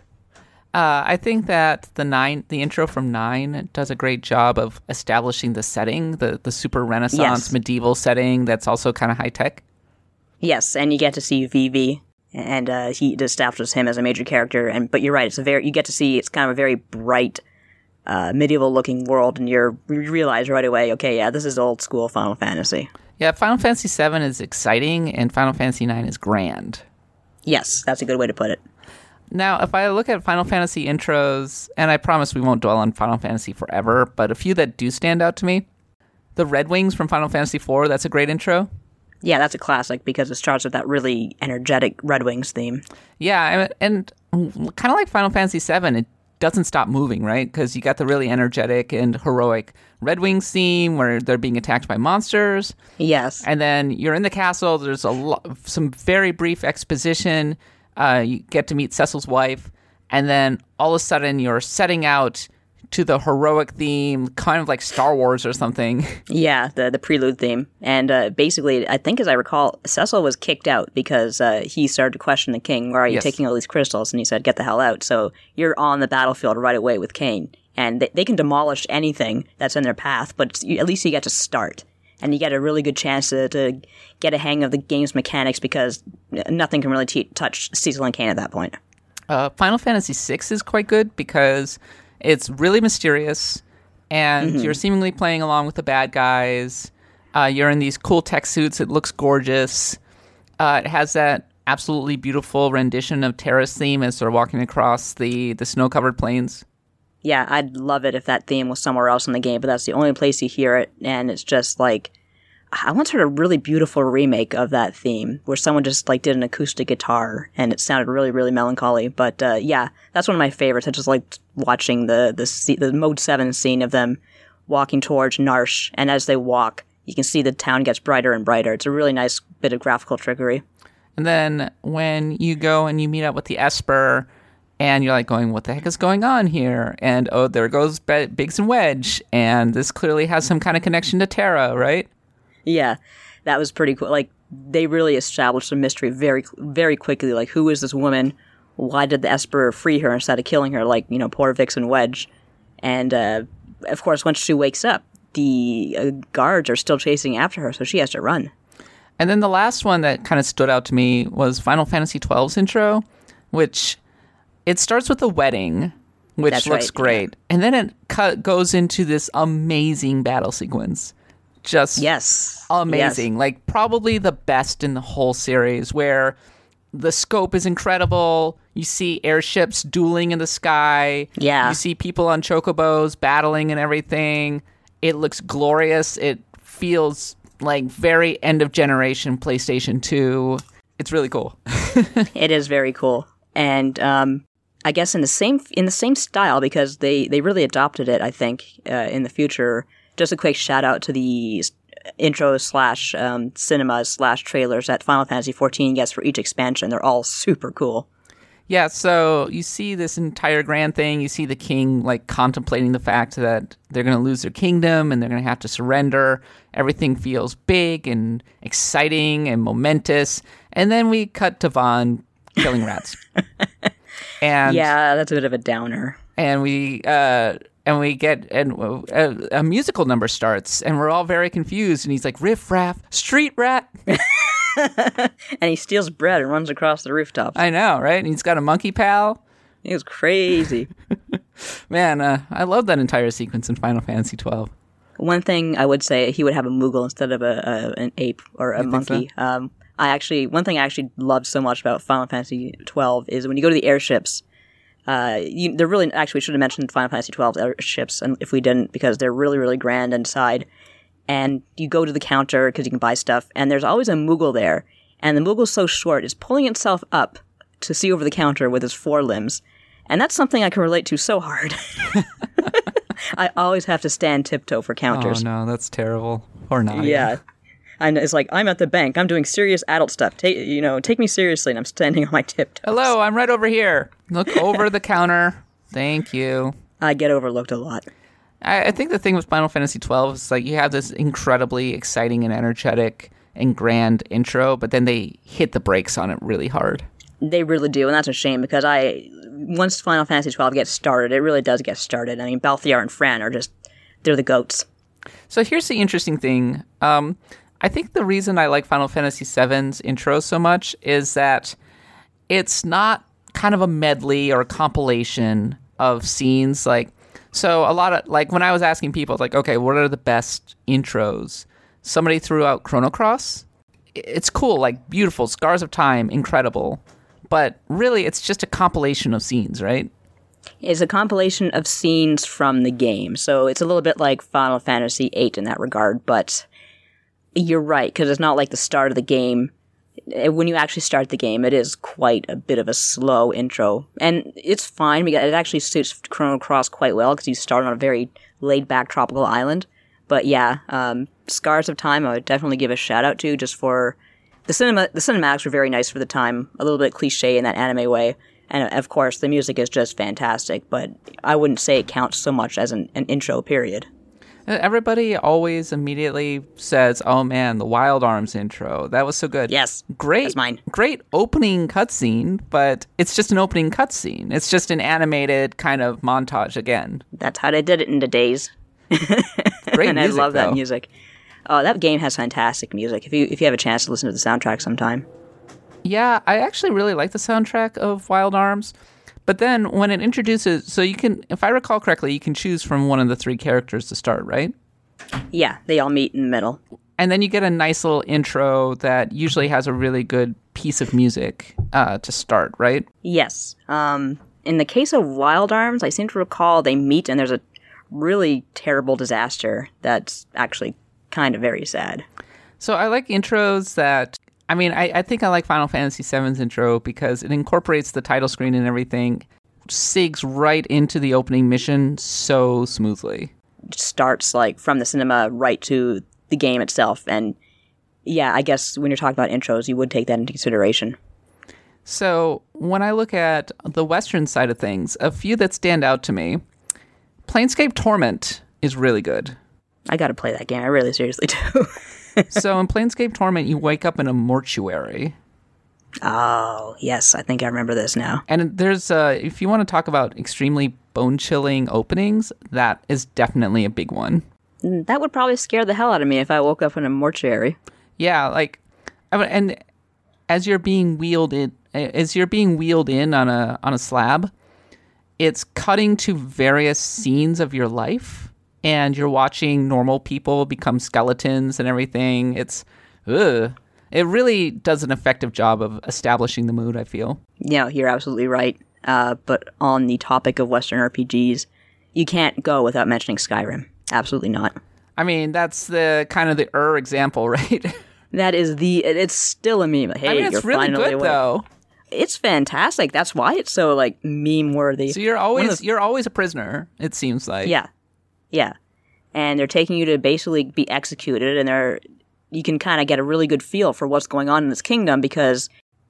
Uh, I think that the nine, the intro from nine does a great job of establishing the setting, the, the super Renaissance yes. medieval setting that's also kind of high tech. Yes, and you get to see Vivi, and uh, he establishes him as a major character. And but you're right, it's a very you get to see it's kind of a very bright, uh, medieval-looking world, and you're you realize right away, okay, yeah, this is old school Final Fantasy. Yeah, Final Fantasy seven is exciting, and Final Fantasy nine is grand. Yes, that's a good way to put it. Now, if I look at Final Fantasy intros, and I promise we won't dwell on Final Fantasy forever, but a few that do stand out to me, the Red Wings from Final Fantasy four, that's a great intro. Yeah, that's a classic because it starts with that really energetic Red Wings theme. Yeah, and, and kind of like Final Fantasy seven, it doesn't stop moving, right? Because you got the really energetic and heroic Red Wings theme where they're being attacked by monsters. Yes. And then you're in the castle. There's a lo- some very brief exposition. Uh, you get to meet Cecil's wife. And then all of a sudden you're setting out to the heroic theme, kind of like Star Wars or something. Yeah, the the prelude theme. And uh, basically, I think as I recall, Cecil was kicked out because uh, he started to question the king. Where are you yes. taking all these crystals? And he said, get the hell out. So you're on the battlefield right away with Kain. And they, they can demolish anything that's in their path, but at least you get to start. And you get a really good chance to, to get a hang of the game's mechanics because nothing can really t- touch Cecil and Kain at that point. Uh, Final Fantasy six is quite good because it's really mysterious, and mm-hmm. you're seemingly playing along with the bad guys. Uh, you're in these cool tech suits. It looks gorgeous. Uh, it has that absolutely beautiful rendition of Terra's theme as they're walking across the, the snow-covered plains. Yeah, I'd love it if that theme was somewhere else in the game, but that's the only place you hear it, and it's just like... I once heard a really beautiful remake of that theme where someone just like did an acoustic guitar and it sounded really, really melancholy. But uh, yeah, that's one of my favorites. I just like watching the the the Mode seven scene of them walking towards Narshe, and as they walk, you can see the town gets brighter and brighter. It's a really nice bit of graphical trickery. And then when you go and you meet up with the Esper, and you're like going, what the heck is going on here? And oh, there goes Be- Biggs and Wedge, and this clearly has some kind of connection to Terra, right? Yeah, that was pretty cool. Like, they really established the mystery very, very quickly. Like, who is this woman? Why did the Esper free her instead of killing her, like, you know, poor Vix and Wedge? And, uh, of course, once she wakes up, the uh, guards are still chasing after her, so she has to run. And then the last one that kind of stood out to me was Final Fantasy twelve's intro, which it starts with a wedding, which That's looks right, great. Yeah. And then it cut, goes into this amazing battle sequence. Just yes. amazing. Yes. Like, probably the best in the whole series, where the scope is incredible. You see airships dueling in the sky. Yeah. You see people on chocobos battling and everything. It looks glorious. It feels like very end of generation PlayStation two. It's really cool. It is very cool. And um, I guess in the same in the same style, because they, they really adopted it, I think, uh, in the future. Just a quick shout out to the intro slash um, cinemas slash trailers that Final Fantasy fourteen gets for each expansion. They're all super cool. Yeah, so you see this entire grand thing. You see the king like contemplating the fact that they're going to lose their kingdom and they're going to have to surrender. Everything feels big and exciting and momentous. And then we cut to Vaughn killing rats. and Yeah, that's a bit of a downer. And we uh, and we get and a, a musical number starts, and we're all very confused. And he's like, "Riff raff, street rat." And he steals bread and runs across the rooftops. I know, right? And he's got a monkey pal. It was crazy. Man, uh, I love that entire sequence in Final Fantasy twelve. One thing I would say, he would have a Moogle instead of a, a an ape or a You think monkey. so? Um, I actually, one thing I actually love so much about Final Fantasy twelve is when you go to the airships. Uh, you, they're really actually we should have mentioned Final Fantasy twelve's airships, and if we didn't, because they're really really grand inside. And you go to the counter because you can buy stuff, and there's always a Moogle there. And the Moogle's so short, it's pulling itself up to see over the counter with its forelimbs. And that's something I can relate to so hard. I always have to stand tiptoe for counters. Oh, no, that's terrible. Or not. Yeah. And it's like, I'm at the bank. I'm doing serious adult stuff. Take, you know, take me seriously, and I'm standing on my tiptoes. Hello, I'm right over here. Look over the counter. Thank you. I get overlooked a lot. I, I think the thing with Final Fantasy twelve is like you have this incredibly exciting and energetic and grand intro, but then they hit the brakes on it really hard. They really do, and that's a shame because I, once Final Fantasy twelve gets started, it really does get started. I mean, Balthier and Fran are just, they're the goats. So here's the interesting thing. Um, I think the reason I like Final Fantasy seven's intro so much is that it's not kind of a medley or a compilation of scenes. Like, so a lot of, like, when I was asking people, like, okay, what are the best intros? Somebody threw out Chrono Cross. It's cool, like, beautiful, Scars of Time, incredible. But really, it's just a compilation of scenes, right? It's a compilation of scenes from the game. So it's a little bit like Final Fantasy eight in that regard, but you're right, because it's not like the start of the game. When you actually start the game, it is quite a bit of a slow intro. And it's fine, because it actually suits Chrono Cross quite well, because you start on a very laid-back tropical island. But yeah, um, Scars of Time I would definitely give a shout-out to, just for... The cinema, the cinematics were very nice for the time, a little bit cliche in that anime way. And of course, the music is just fantastic, but I wouldn't say it counts so much as an, an intro, period. Everybody always immediately says, oh man, the Wild Arms intro. That was so good. Yes. Great. That's mine. Great opening cutscene, but it's just an opening cutscene. It's just an animated kind of montage again. That's how they did it in the days. Great and music, I love though. that music. Oh, that game has fantastic music. If you if you have a chance to listen to the soundtrack sometime. Yeah, I actually really like the soundtrack of Wild Arms. But then when it introduces, so you can, if I recall correctly, you can choose from one of the three characters to start, right? Yeah, they all meet in the middle. And then you get a nice little intro that usually has a really good piece of music uh, to start, right? Yes. Um, in the case of Wild Arms, I seem to recall they meet and there's a really terrible disaster that's actually kind of very sad. So I like intros that, I mean, I, I think I like Final Fantasy seven's intro because it incorporates the title screen and everything, sigs right into the opening mission so smoothly. It starts like from the cinema right to the game itself. And yeah, I guess when you're talking about intros, you would take that into consideration. So when I look at the Western side of things, a few that stand out to me, Planescape Torment is really good. I gotta play that game. I really seriously do. So in Planescape Torment, you wake up in a mortuary. Oh, yes. I think I remember this now. And there's, uh, if you want to talk about extremely bone-chilling openings, that is definitely a big one. That would probably scare the hell out of me if I woke up in a mortuary. Yeah, like, I mean, and as you're being wheeled in, as you're being wheeled in on a on a slab, it's cutting to various scenes of your life. And you're watching normal people become skeletons and everything. It's, ugh. It really does an effective job of establishing the mood, I feel. Yeah, you're absolutely right. Uh, but on the topic of Western R P Gs, you can't go without mentioning Skyrim. Absolutely not. I mean, that's the kind of the Ur example, right? That is the, it's still a meme. Hey, I mean, it's you're really finally good, awake. though. It's fantastic. That's why it's so, like, meme-worthy. So you're always, the, you're always a prisoner, it seems like. Yeah. Yeah. And they're taking you to basically be executed, and they're you can kind of get a really good feel for what's going on in this kingdom because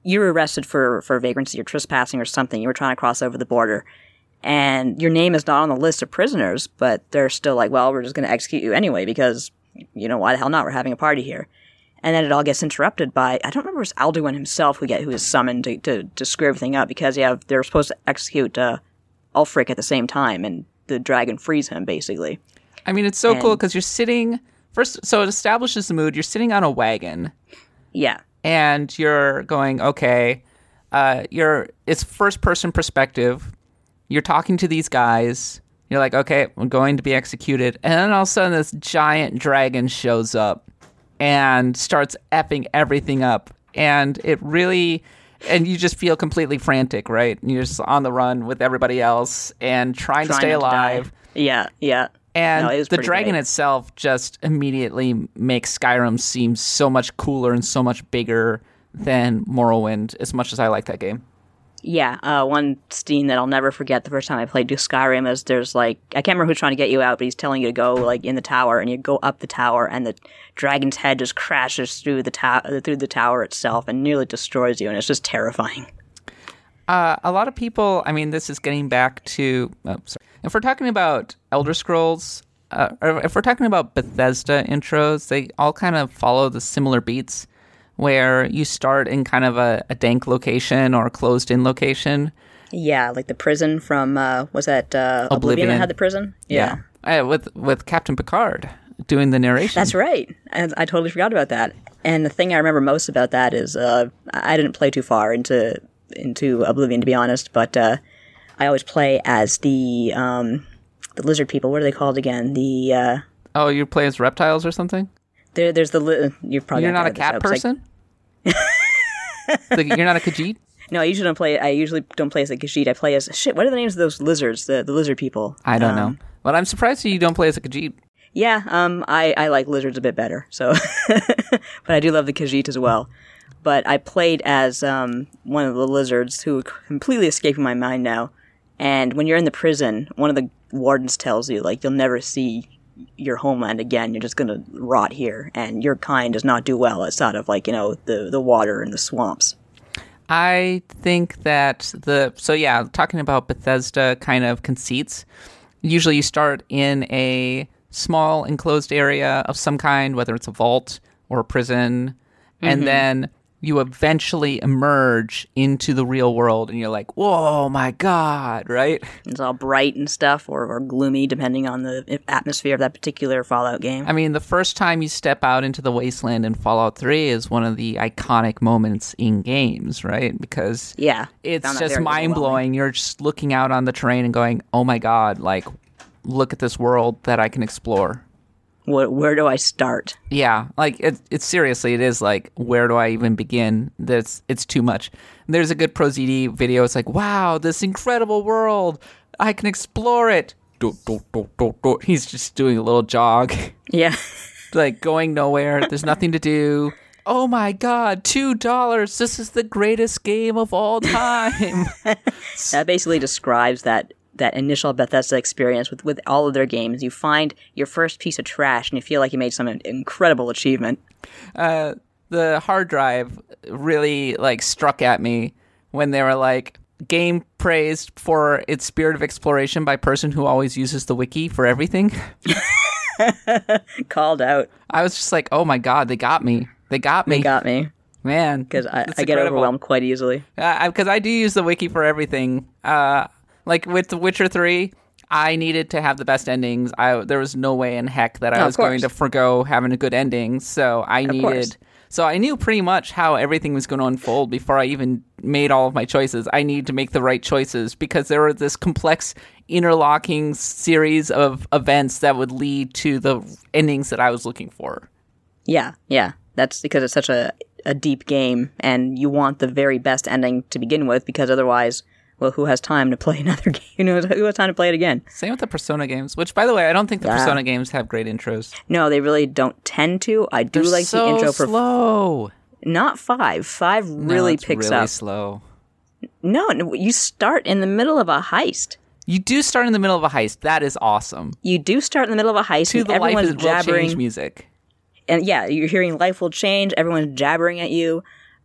you were arrested for, for vagrancy or trespassing or something. You were trying to cross over the border. And your name is not on the list of prisoners, but they're still like, well, we're just going to execute you anyway because, you know, why the hell not? We're having a party here. And then it all gets interrupted by, I don't remember if it was Alduin himself who get who is summoned to, to, to screw everything up because yeah, they're supposed to execute uh, Ulfric at the same time, and the dragon frees him, basically. I mean, it's so and, cool because you're sitting, first, so it establishes the mood. You're sitting on a wagon. Yeah. And you're going, okay, uh, you're it's first-person perspective. You're talking to these guys. You're like, okay, I'm going to be executed. And then all of a sudden, this giant dragon shows up and starts effing everything up. And it really, and you just feel completely frantic, right? And you're just on the run with everybody else and trying, trying to stay alive. To yeah, yeah. And no, the dragon great. itself just immediately makes Skyrim seem so much cooler and so much bigger than Morrowind, as much as I like that game. Yeah, uh, one scene that I'll never forget the first time I played Skyrim is there's like, I can't remember who's trying to get you out, but he's telling you to go like in the tower, and you go up the tower, and the dragon's head just crashes through the, ta- through the tower itself and nearly destroys you, and it's just terrifying. Uh, a lot of people, I mean, this is getting back to, oh, sorry. If we're talking about Elder Scrolls, uh, or if we're talking about Bethesda intros, they all kind of follow the similar beats, where you start in kind of a, a dank location or a closed-in location. Yeah, like the prison from, uh, was that uh, Oblivion. Oblivion that had the prison? Yeah. yeah. Uh, with, with Captain Picard doing the narration. That's right. I, I totally forgot about that. And the thing I remember most about that is uh, I didn't play too far into into Oblivion, to be honest, but uh, I always play as the um, the lizard people. What are they called again? The uh, Oh, you play as reptiles or something? There, there's the li- you're probably you're not a cat person. Like, you're not a Khajiit. No, I usually don't play. I usually don't play as a Khajiit. I play as shit. What are the names of those lizards? The the lizard people. I don't um, know, but I'm surprised you don't play as a Khajiit. Yeah, um, I, I like lizards a bit better. So, but I do love the Khajiit as well. But I played as um one of the lizards who are completely escaping my mind now. And when you're in the prison, one of the wardens tells you like you'll never see your homeland again. You're just going to rot here, and your kind does not do well outside of like, you know, the, the water and the swamps. I think that the, so yeah, talking about Bethesda kind of conceits, usually you start in a small enclosed area of some kind, whether it's a vault or a prison, mm-hmm. and then you eventually emerge into the real world, and you're like, whoa, my God, right? It's all bright and stuff, or, or gloomy, depending on the atmosphere of that particular Fallout game. I mean, the first time you step out into the wasteland in Fallout three is one of the iconic moments in games, right? Because yeah, it's just mind-blowing. You're just looking out on the terrain and going, oh my God, like, look at this world that I can explore. Where, where do I start? Yeah, like it, it's seriously, it is like, where do I even begin? That's it's too much. There's a good ProZD video. It's like, wow, this incredible world. I can explore it. Do, do, do, do, do. He's just doing a little jog. Yeah. Like going nowhere. There's nothing to do. Oh my God, two dollars. This is the greatest game of all time. That basically describes that that initial Bethesda experience with, with all of their games. You find your first piece of trash and you feel like you made some incredible achievement. Uh, the hard drive really like struck at me when they were like, game praised for its spirit of exploration by person who always uses the wiki for everything. Called out. I was just like, oh my God, they got me. They got me. They got me. Man. Because I, I get overwhelmed quite easily. Because uh, I do use the wiki for everything. Uh, Like with The Witcher three, I needed to have the best endings. I there was no way in heck that I no, was going to forgo having a good ending. So I of needed. Course. So I knew pretty much how everything was going to unfold before I even made all of my choices. I needed to make the right choices because there were this complex interlocking series of events that would lead to the endings that I was looking for. Yeah, yeah. That's because it's such a, a deep game, and you want the very best ending to begin with, because otherwise, well, who has time to play another game? You know, who has time to play it again? Same with the Persona games, which, by the way, I don't think the yeah. Persona games have great intros. No, they really don't tend to. I do They're like so the intro for slow. Not five. Five really no, it's picks really up. slow. No, no, you start in the middle of a heist. You do start in the middle of a heist. That is awesome. You do start in the middle of a heist, to and the everyone's Life is Will jabbering Change music. And yeah, you're hearing life will change. Everyone's jabbering at you.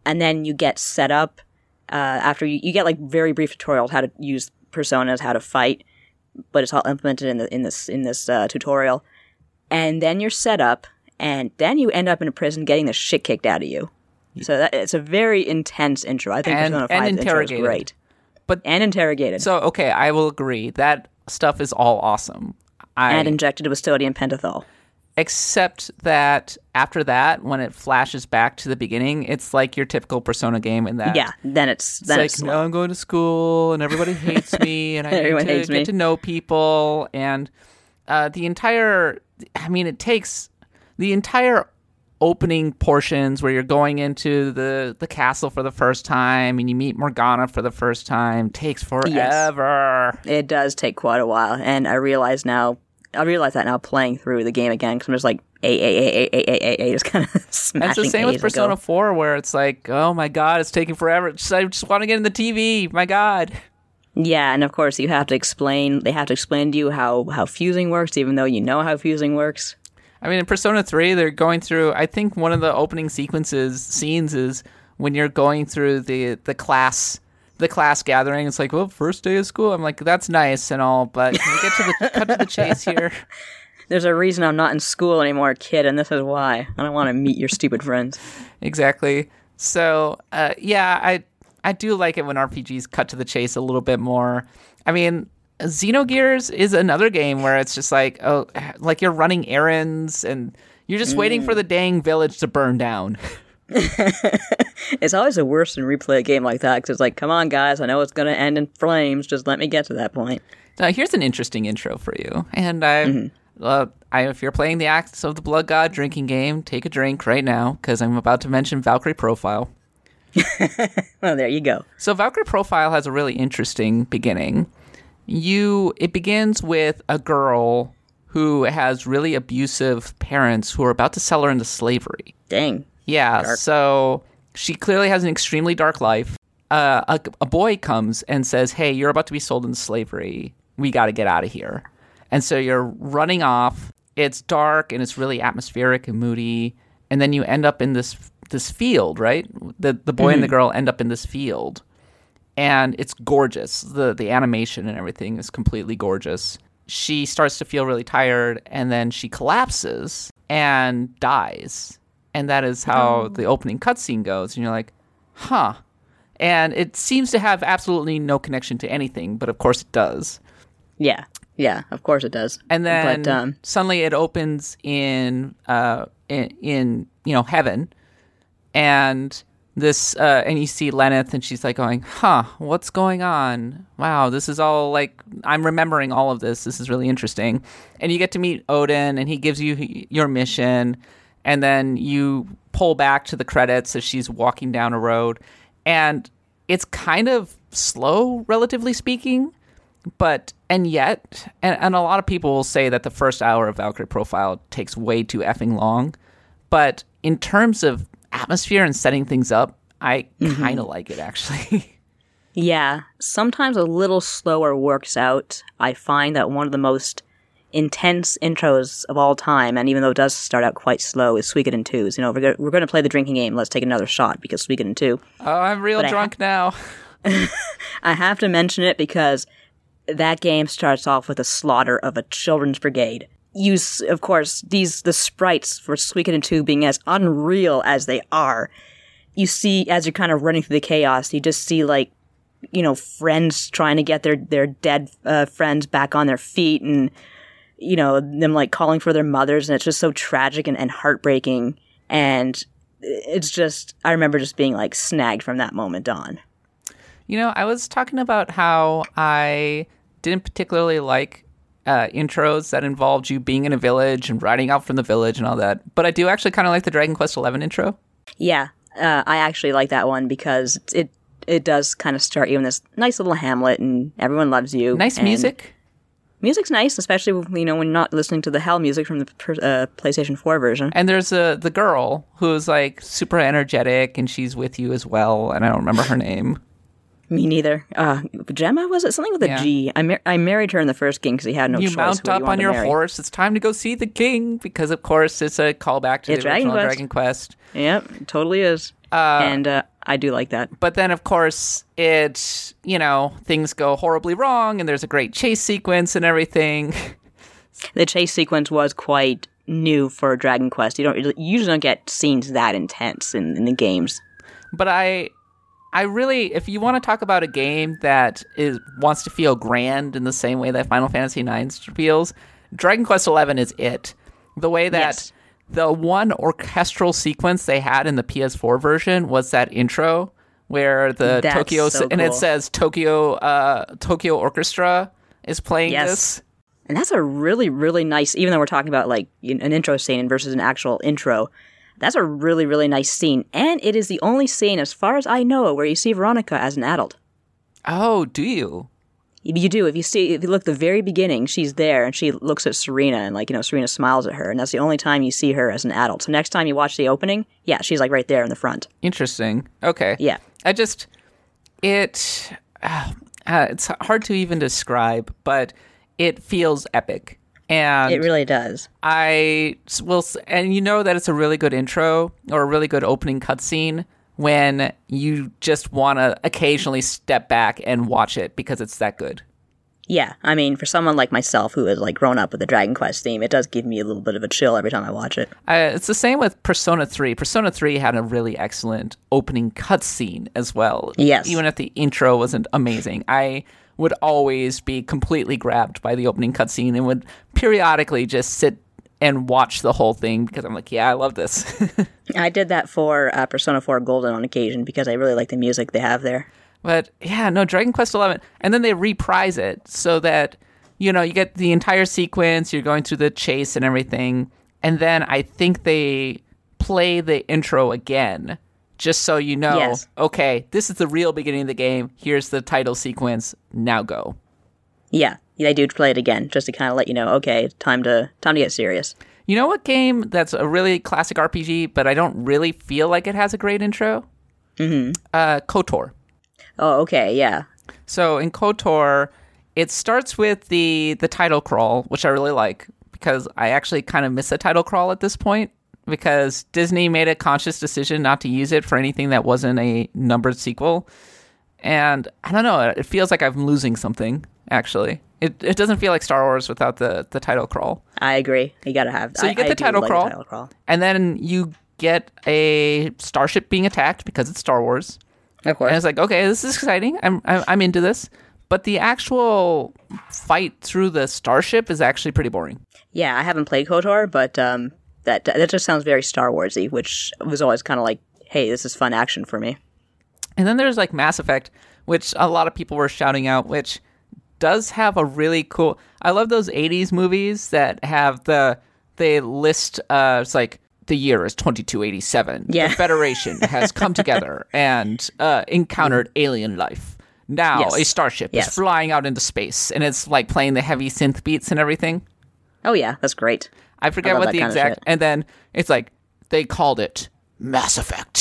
and then you get set up. Uh, after you, you get like very brief tutorials how to use personas, how to fight, but it's all implemented in the in this in this uh, tutorial. And then you're set up, and then you end up in a prison getting the shit kicked out of you. So that, it's a very intense intro. I think and, Persona and five's intro is interrogated. great. But and interrogated. So okay, I will agree that stuff is all awesome. I, and injected with sodium pentothal. Except that after that, when it flashes back to the beginning, it's like your typical Persona game in that. Yeah, then it's then it's, it's like, slow. no, I'm going to school and everybody hates me and I Everyone need to hates get me. to know people. And uh, the entire, I mean, it takes the entire opening portions where you're going into the, the castle for the first time and you meet Morgana for the first time takes forever. Yes. It does take quite a while. And I realize now, I realize that now playing through the game again, because I'm just like, A, A, A, A, A, A, A, A, just kind of smashing That's the same A's with Persona ago. four, where it's like, oh my god, it's taking forever. Just, I just want to get in the T V. My god. Yeah, and of course you have to explain, they have to explain to you how, how fusing works, even though you know how fusing works. I mean, in Persona three, they're going through, I think one of the opening sequences, scenes is when you're going through the, the class the class gathering. It's like, well, first day of school. I'm like, that's nice and all, but can we get to the cut to the chase here? There's a reason I'm not in school anymore, kid, and this is why. I don't want to meet your stupid friends. Exactly. So, uh, yeah, I I do like it when R P Gs cut to the chase a little bit more. I mean, Xenogears is another game where it's just like, oh, like you're running errands and you're just mm. waiting for the dang village to burn down. It's always the worst to replay a game like that, because it's like, come on, guys, I know it's going to end in flames. Just let me get to that point. Now, here's an interesting intro for you. And I, Mm-hmm. uh, I, if you're playing the Acts of the Blood God drinking game, take a drink right now, because I'm about to mention Valkyrie Profile. Well, there you go. So Valkyrie Profile has a really interesting beginning. You, it begins with a girl who has really abusive parents who are about to sell her into slavery. Dang. Yeah, Dark. So she clearly has an extremely dark life. Uh, a, a boy comes and says, hey, you're about to be sold into slavery. We got to get out of here. And so you're running off. It's dark and it's really atmospheric and moody. And then you end up in this this field, right? The the boy mm-hmm. and the girl end up in this field. And it's gorgeous. The the animation and everything is completely gorgeous. She starts to feel really tired, and then she collapses and dies. And that is how oh. the opening cutscene goes. And you're like, huh. And it seems to have absolutely no connection to anything, but of course it does. Yeah. Yeah, of course it does. And then but, um, suddenly it opens in, uh, in, in, you know, heaven. And this, uh, and you see Lenneth, and she's like going, huh, what's going on? Wow, this is all like, I'm remembering all of this. This is really interesting. And you get to meet Odin, and he gives you your mission. And then you pull back to the credits as she's walking down a road. And it's kind of slow, relatively speaking. But, and yet, and, and a lot of people will say that the first hour of Valkyrie Profile takes way too effing long. But in terms of atmosphere and setting things up, I mm-hmm. kind of like it, actually. Yeah, sometimes a little slower works out. I find that one of the most intense intros of all time, and even though it does start out quite slow, is Suikoden two's. You know, we're, we're going to play the drinking game. Let's take another shot, because Suikoden two. Oh, I'm real but drunk ha- now. I have to mention it because that game starts off with a slaughter of a children's brigade. You, of course, these the sprites for Suikoden two being as unreal as they are. You see, as you're kind of running through the chaos, you just see, like, you know, friends trying to get their, their dead uh, friends back on their feet, and, you know, them, like, calling for their mothers, and it's just so tragic and, and heartbreaking, and it's just, I remember just being, like, snagged from that moment on. You know, I was talking about how I didn't particularly like uh, intros that involved you being in a village and riding out from the village and all that, but I do actually kind of like the Dragon Quest eleven intro. Yeah, uh, I actually like that one because it it does kind of start you in this nice little hamlet and everyone loves you. Nice music. Music's nice, especially, you know, when you're not listening to the hell music from the uh, PlayStation four version. And there's a, the girl who's like super energetic and she's with you as well, and I don't remember her name. Me neither. Uh, Gemma, was it? Something with a yeah. G. I, mar- I married her in the first game because he had no you choice. Mount who up you on your marry. horse. It's time to go see the king, because of course it's a callback to It's the original Dragon Quest. Dragon Quest. Yep, it totally is. Uh, and uh, I do like that. But then, of course, it, you know, things go horribly wrong, and there's a great chase sequence and everything. The chase sequence was quite new for Dragon Quest. You don't you usually don't get scenes that intense in, in the games. But I, I really, if you want to talk about a game that is wants to feel grand in the same way that Final Fantasy nine feels, Dragon Quest eleven is it. The way that Yes. the one orchestral sequence they had in the P S four version was that intro where the That's Tokyo so and it cool. says Tokyo uh, Tokyo Orchestra is playing Yes. this. And that's a really, really nice, even though we're talking about like an intro scene versus an actual intro, that's a really, really nice scene. And it is the only scene, as far as I know, where you see Veronica as an adult. Oh, do you? You do. If you see, if you look at the very beginning, she's there and she looks at Serena and like, you know, Serena smiles at her. And that's the only time you see her as an adult. So next time you watch the opening, yeah, she's like right there in the front. Interesting. Okay. Yeah. I just, it, uh, uh, it's hard to even describe, but it feels epic. And It really does. I s- will, s- and you know that it's a really good intro or a really good opening cutscene when you just want to occasionally step back and watch it because it's that good. Yeah. I mean, for someone like myself who has like grown up with the Dragon Quest theme, it does give me a little bit of a chill every time I watch it. Uh, it's the same with Persona three. Persona three had a really excellent opening cutscene as well. Yes. Even if the intro wasn't amazing. I would always be completely grabbed by the opening cutscene and would periodically just sit and watch the whole thing because I'm like, yeah, I love this. I did that for uh, Persona four Golden on occasion because I really like the music they have there. But yeah, no, Dragon Quest eleven. And then they reprise it so that, you know, you get the entire sequence, you're going through the chase and everything. And then I think they play the intro again, just so you know, Yes. okay, this is the real beginning of the game. Here's the title sequence. Now go. Yeah, they do play it again just to kind of let you know, okay, time to time to get serious. You know what game that's a really classic R P G, but I don't really feel like it has a great intro? Mm-hmm. Uh, KOTOR. Oh, okay, yeah. So in KOTOR, it starts with the the title crawl, which I really like because I actually kind of miss the title crawl at this point because Disney made a conscious decision not to use it for anything that wasn't a numbered sequel. And I don't know, it feels like I'm losing something, actually. It it doesn't feel like Star Wars without the, the title crawl. I agree. You gotta have. So you I- get I the do title like crawl. title crawl. And then you get a starship being attacked because it's Star Wars. Of course. And it's like, okay, this is exciting. I'm I'm, I'm into this. But the actual fight through the starship is actually pretty boring. Yeah, I haven't played KOTOR, but um, that that just sounds very Star Warsy, which was always kind of like, hey, this is fun action for me. And then there's like Mass Effect, which a lot of people were shouting out, which does have a really cool. I love those eighties movies that have the they list. Uh, it's like the year is twenty-two eighty-seven. Yeah. The Federation has come together and uh, encountered alien life. Now Yes. a starship Yes. is flying out into space, and it's like playing the heavy synth beats and everything. Oh yeah, that's great. I forget love what that the kind of exact. shit. And then it's like they called it Mass Effect.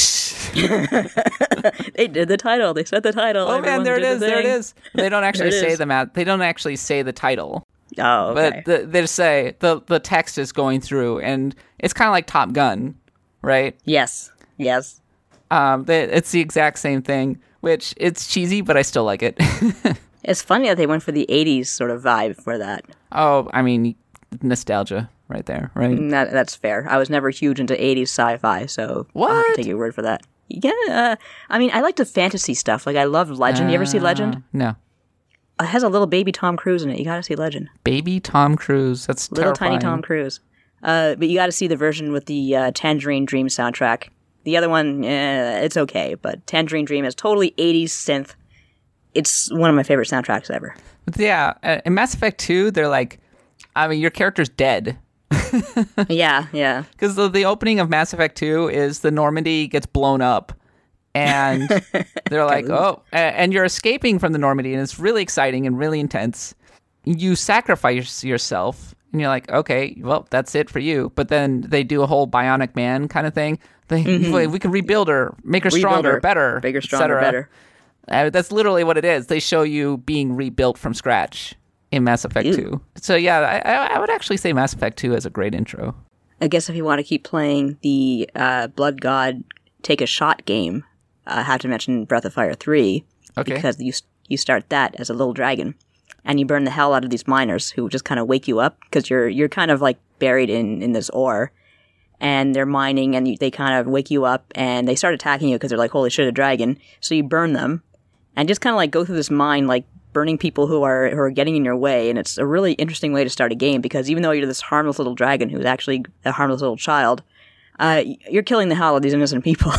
They did the title. They said the title. Oh man, Everyone there it did is. the There it thing. is. They don't actually There it say is. the ma- They don't actually say the title. Oh, okay. But the, they just say the the text is going through, and it's kind of like Top Gun, right? yes, yes. Um, they, it's the exact same thing, which it's cheesy, but I still like it. It's funny that they went for the eighties sort of vibe for that. Oh, I mean, nostalgia, right there, right? That, that's fair. I was never huge into eighties sci-fi, so I'll have What? to take your word for that. Yeah, uh, I mean, I like the fantasy stuff. Like, I love Legend. You ever see Legend? No, It has a little baby Tom Cruise in it. You gotta see Legend. baby Tom Cruise. That's Little terrifying. tiny Tom Cruise. Uh, but you gotta see the version with the uh, Tangerine Dream soundtrack. The other one, eh, it's okay, but Tangerine Dream is totally eighties synth. It's one of my favorite soundtracks ever. But yeah, uh, in Mass Effect two, they're like, I mean, your character's dead. yeah, yeah. Because the, the opening of Mass Effect two is the Normandy gets blown up. And they're like, oh, a- and you're escaping from the Normandy, and it's really exciting and really intense. You sacrifice yourself, and you're like, okay, well, that's it for you. But then they do a whole Bionic Man kind of thing. They, we can rebuild her, make her Rebuild stronger, her. better, Bigger, et stronger, cetera. better. Uh, that's literally what it is. They show you being rebuilt from scratch in Mass Effect Ew. two. So yeah, I, I I would actually say Mass Effect two is a great intro. I guess if you want to keep playing the uh, Blood God take a shot game, I have to mention Breath of Fire three, Okay. because you you start that as a little dragon, and you burn the hell out of these miners who just kind of wake you up because you're you're kind of like buried in, in this ore, and they're mining, and you, they kind of wake you up, and they start attacking you because they're like, holy shit, a dragon. So you burn them, and just kind of like go through this mine, like burning people who are who are getting in your way, and it's a really interesting way to start a game because even though you're this harmless little dragon who's actually a harmless little child, uh, you're killing the hell out of these innocent people.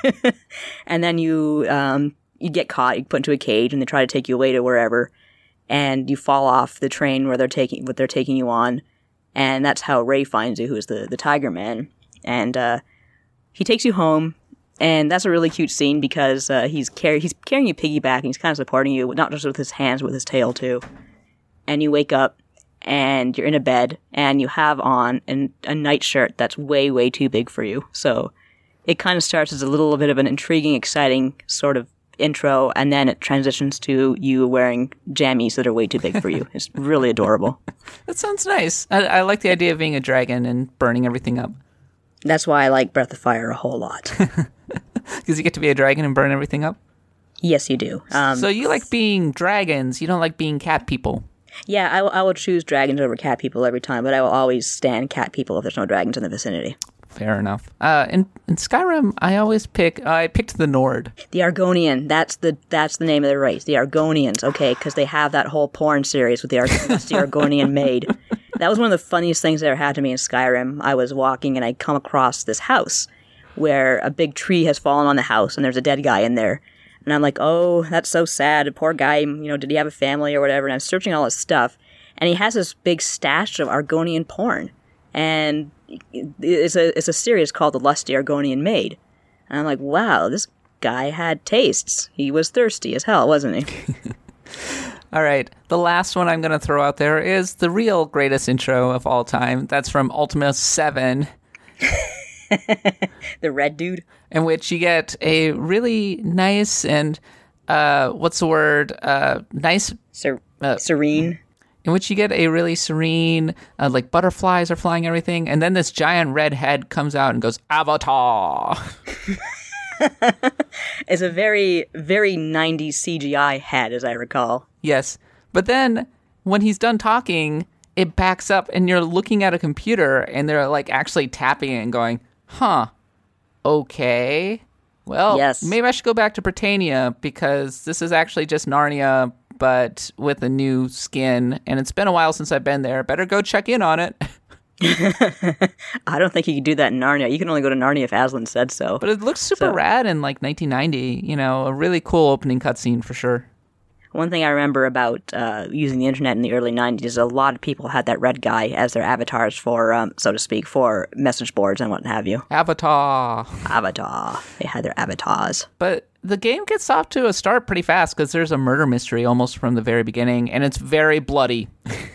And then you um, you get caught, you put into a cage, and they try to take you away to wherever, and you fall off the train where they're taking what they're taking you on, and that's how Ray finds you, who is the the Tiger Man, and uh, he takes you home, and that's a really cute scene because uh, he's carry he's carrying you piggyback, and he's kind of supporting you, not just with his hands, but with his tail too, and you wake up, and you're in a bed, and you have on an, a nightshirt that's way way too big for you, so. It kind of starts as a little bit of an intriguing, exciting sort of intro, and then it transitions to you wearing jammies that are way too big for you. It's really adorable. That sounds nice. I, I like the idea of being a dragon and burning everything up. That's why I like Breath of Fire a whole lot. Because you get to be a dragon and burn everything up? Yes, you do. Um, so you like being dragons. You don't like being cat people. Yeah, I, I will choose dragons over cat people every time, but I will always stand cat people if there's no dragons in the vicinity. Fair enough. Uh, in, in Skyrim, I always pick. Uh, I picked the Nord. The Argonian. That's the that's the name of the race. The Argonians. Okay, because they have that whole porn series with the, Ar- the Argonian maid. That was one of the funniest things that ever happened to me in Skyrim. I was walking and I come across this house where a big tree has fallen on the house and there's a dead guy in there. And I'm like, oh, that's so sad. A poor guy. You know, did he have a family or whatever? And I'm searching all his stuff, and he has this big stash of Argonian porn. And it's a it's a series called The Lusty Argonian Maid. And I'm like, wow, this guy had tastes. He was thirsty as hell, wasn't he? All right. The last one I'm going to throw out there is the real greatest intro of all time. That's from Ultima seven. The red dude? In which you get a really nice and, uh, what's the word? Uh, nice... Ser- uh, serene. In which you get a really serene, uh, like butterflies are flying, everything, and then this giant red head comes out and goes, Avatar! It's a very, very nineties C G I head, as I recall. Yes. But then, when he's done talking, it backs up, and you're looking at a computer, and they're like actually tapping it and going, huh, okay. Well, yes. Maybe I should go back to Britannia, because this is actually just Narnia, but with a new skin, and it's been a while since I've been there. Better go check in on it. I don't think you can do that in Narnia. You can only go to Narnia if Aslan said so. But it looks super so. rad in like nineteen ninety. You know, a really cool opening cutscene for sure. One thing I remember about uh, using the internet in the early nineties is a lot of people had that red guy as their avatars for, um, so to speak, for message boards and what have you. Avatar. Avatar. They had their avatars. But the game gets off to a start pretty fast because there's a murder mystery almost from the very beginning, and it's very bloody.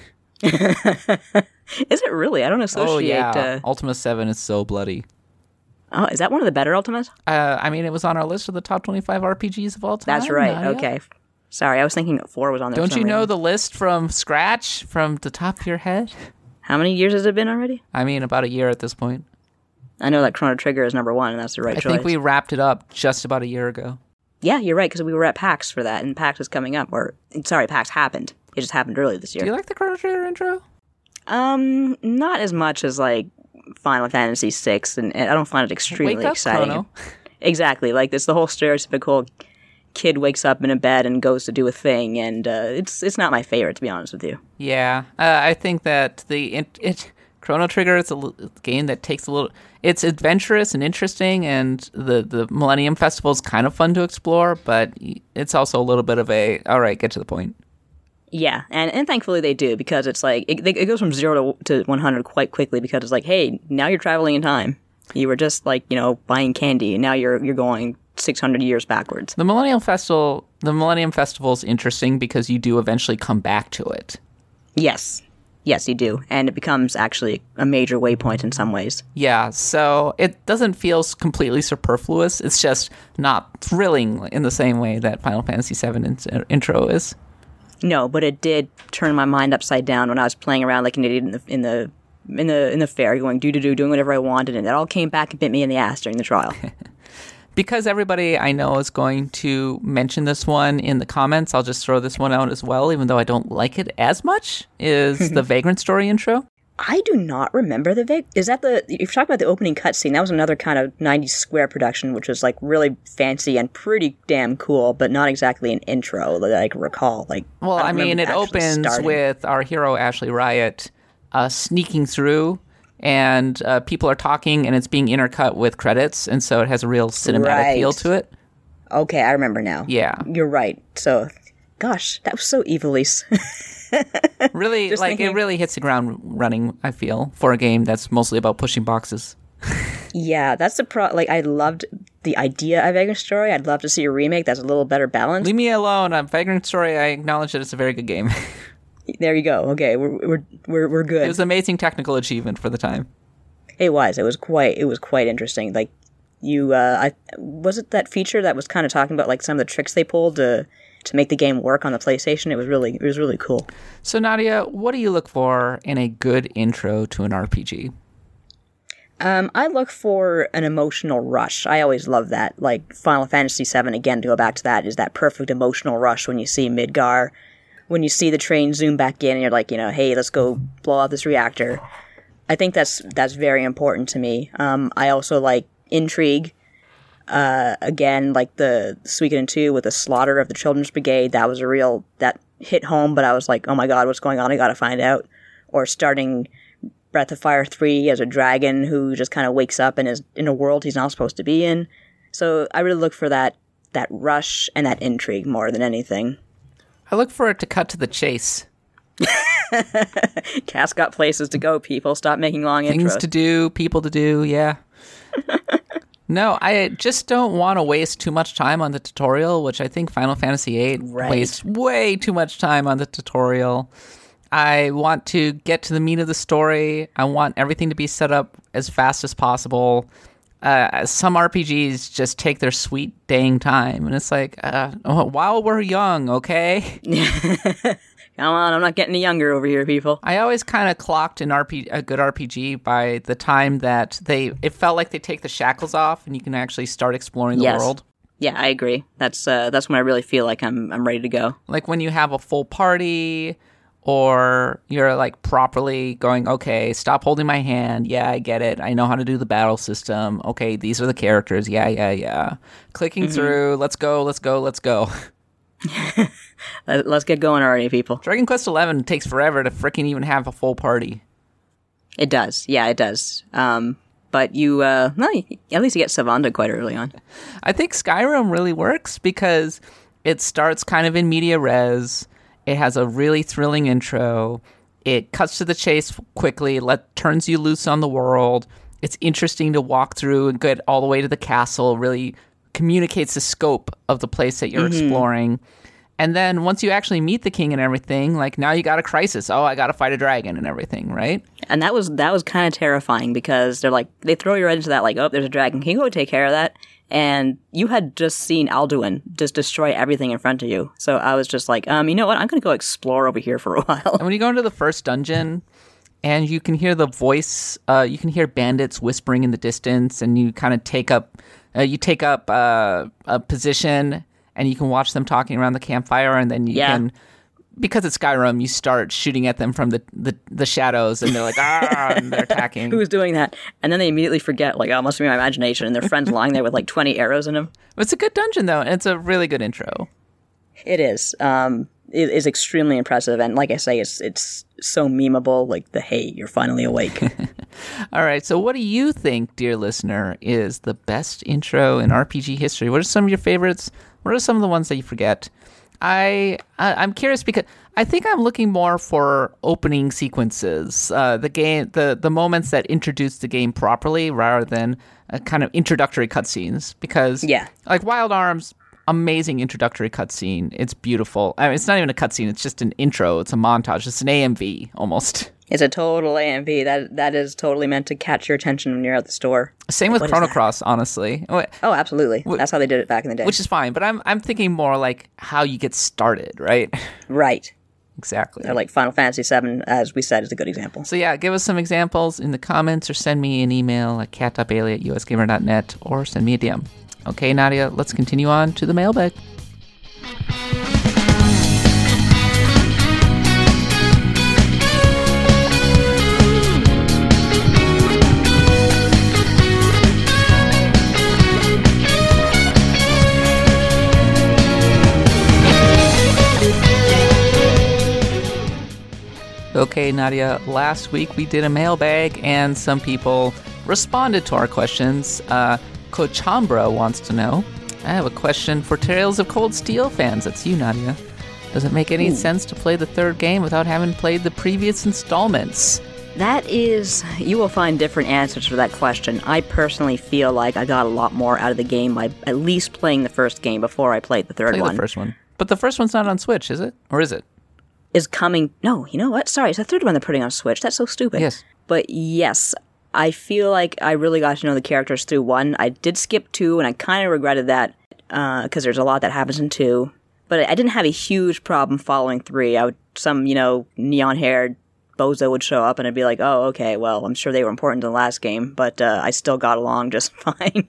Is it really? I don't associate... Oh, yeah. Uh... Ultima seven is so bloody. Oh, is that one of the better Ultimas? Uh, I mean, it was on our list of the top twenty-five R P Gs of all time. That's right. Nadia. Okay. Sorry, I was thinking four was on there. Don't for some you know reason. the list from scratch, from the top of your head? How many years has it been already? I mean, about a year at this point. I know that Chrono Trigger is number one, and that's the right I choice. think we wrapped it up just about a year ago. Yeah, you're right, because we were at PAX for that, and PAX is coming up. Or, sorry, PAX happened. It just happened earlier this year. Do you like the Chrono Trigger intro? Um, not as much as, like, Final Fantasy six, and, and I don't find it extremely Wake up, exciting. Chrono. Exactly, like, it's the whole stereotypical kid wakes up in a bed and goes to do a thing, and uh, it's it's not my favorite, to be honest with you. Yeah, uh, I think that the it, it Chrono Trigger is a l- game that takes a little. It's adventurous and interesting, and the the Millennium Festival is kind of fun to explore, but it's also a little bit of a all right, get to the point. Yeah, and, and thankfully they do, because it's like it, it goes from zero to to one hundred quite quickly, because it's like, hey, now you're traveling in time. You were just like, you know, buying candy, and now you're you're going six hundred years backwards. The Millennium Festival, the Millennium Festival is interesting because you do eventually come back to it. Yes. Yes, you do. And it becomes actually a major waypoint in some ways. Yeah, so it doesn't feel completely superfluous. It's just not thrilling in the same way that Final Fantasy seven in- intro is. No, but it did turn my mind upside down when I was playing around like an idiot in the in the in the in the fair, going do do do, doing whatever I wanted, and it all came back and bit me in the ass during the trial. Because everybody I know is going to mention this one in the comments, I'll just throw this one out as well, even though I don't like it as much, is the Vagrant Story intro. I do not remember the Vag... Is that the... If you're talking about the opening cutscene, that was another kind of nineties Square production, which was, like, really fancy and pretty damn cool, but not exactly an intro that I can recall. Like, well, I, I mean, it opens starting. with our hero, Ashley Riot, uh, sneaking through, and uh, people are talking, and it's being intercut with credits, and so it has a real cinematic right. feel to it. Okay, I remember now. Yeah. You're right. So, gosh, that was so evilly... really, Just like, thinking... it really hits the ground running, I feel, for a game that's mostly about pushing boxes. Yeah, that's the pro... Like, I loved the idea of Vagrant Story. I'd love to see a remake that's a little better balanced. Leave me alone. On Vagrant Story, I acknowledge that it's a very good game. There you go. Okay, we're we're we're we're good. It was an amazing technical achievement for the time. It was. It was quite. It was quite interesting. Like you, uh, I was it that feature that was kind of talking about like some of the tricks they pulled to to make the game work on the PlayStation. It was really it was really cool. So Nadia, what do you look for in a good intro to an R P G? Um, I look for an emotional rush. I always love that. Like Final Fantasy seven, again, to go back to that, is that perfect emotional rush when you see Midgar. When you see the train zoom back in and you're like, you know, hey, let's go blow out this reactor. I think that's that's very important to me. Um, I also like intrigue. Uh, again, like the Suikoden two with the slaughter of the Children's Brigade, that was a real, that hit home, but I was like, oh my god, what's going on? I gotta find out. Or starting Breath of Fire three as a dragon who just kind of wakes up and is in a world he's not supposed to be in. So I really look for that, that rush and that intrigue more than anything. I look for it to cut to the chase. Cass got places to go, people. Stop making long intros. Things to do, people to do, yeah. No, I just don't want to waste too much time on the tutorial, which I think Final Fantasy eight right. wastes way too much time on the tutorial. I want to get to the meat of the story. I want everything to be set up as fast as possible. Uh, some R P Gs just take their sweet dang time, and it's like, uh, oh, while we're young, okay? Come on, I'm not getting any younger over here, people. I always kind of clocked an R P, a good R P G by the time that they, it felt like they take the shackles off, and you can actually start exploring the yes. world. Yeah, I agree. That's uh, that's when I really feel like I'm I'm ready to go. Like when you have a full party. Or you're like properly going, okay, stop holding my hand. Yeah, I get it. I know how to do the battle system. Okay, these are the characters. Yeah, yeah, yeah. Clicking mm-hmm. through. Let's go, let's go, let's go. Let's get going already, people. Dragon Quest eleven takes forever to freaking even have a full party. It does. Yeah, it does. Um, but you, uh, well, at least you get Savanda quite early on. I think Skyrim really works because it starts kind of in media res. It has a really thrilling intro. It cuts to the chase quickly, let turns you loose on the world. It's interesting to walk through and get all the way to the castle. Really communicates the scope of the place that you're mm-hmm. exploring. And then once you actually meet the king and everything, like now you got a crisis. Oh, I got to fight a dragon and everything, right? And that was that was kind of terrifying because they're like they throw you right into that, like, oh, there's a dragon. Can you go take care of that? And you had just seen Alduin just destroy everything in front of you. So I was just like, um, you know what? I'm going to go explore over here for a while. And when you go into the first dungeon and you can hear the voice, uh, you can hear bandits whispering in the distance, and you kind of take up, uh, you take up uh, a position, and you can watch them talking around the campfire, and then you yeah. can... Because it's Skyrim, you start shooting at them from the, the, the shadows, and they're like, ah, and they're attacking. Who's doing that? And then they immediately forget, like, oh, it must be my imagination, and their friend's lying there with, like, twenty arrows in them. It's a good dungeon, though, and it's a really good intro. It is. Um, it is extremely impressive, and like I say, it's it's so memeable, like the, hey, you're finally awake. All right, so what do you think, dear listener, is the best intro in R P G history? What are some of your favorites? What are some of the ones that you forget? I, I I'm curious because I think I'm looking more for opening sequences, uh, the game, the the moments that introduce the game properly, rather than a kind of introductory cutscenes. Because yeah, like Wild Arms, amazing introductory cutscene. It's beautiful. I mean, it's not even a cutscene; it's just an intro. It's a montage. It's an A M V almost. It's a total A M V. That that is totally meant to catch your attention when you're at the store. Same with Chrono Cross, honestly. Oh, absolutely. That's how they did it back in the day. Which is fine, but I'm I'm thinking more like how you get started, right? Right. Exactly. Or like Final Fantasy seven, as we said, is a good example. So yeah, give us some examples in the comments, or send me an email at cat dot bailey at u s gamer dot net, or send me a D M. Okay, Nadia, let's continue on to the mailbag. Okay, Nadia, last week we did a mailbag and some people responded to our questions. Uh, Kochambra wants to know, I have a question for Tales of Cold Steel fans. That's you, Nadia. Does it make any Ooh. sense to play the third game without having played the previous installments? That is, you will find different answers for that question. I personally feel like I got a lot more out of the game by at least playing the first game before I played the third Play one. the first one. But the first one's not on Switch, is it? Or is it? Is coming... No, you know what? Sorry, it's the third one they're putting on Switch. That's so stupid. Yes. But yes, I feel like I really got to know the characters through one. I did skip two, and I kind of regretted that, because uh, there's a lot that happens in two. But I didn't have a huge problem following three. I would, some, you know, neon-haired bozo would show up, and I'd be like, oh, okay, well, I'm sure they were important in the last game, but uh, I still got along just fine.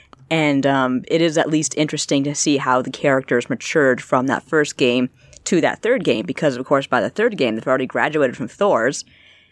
And um, it is at least interesting to see how the characters matured from that first game to that third game, because, of course, by the third game, they've already graduated from Thor's,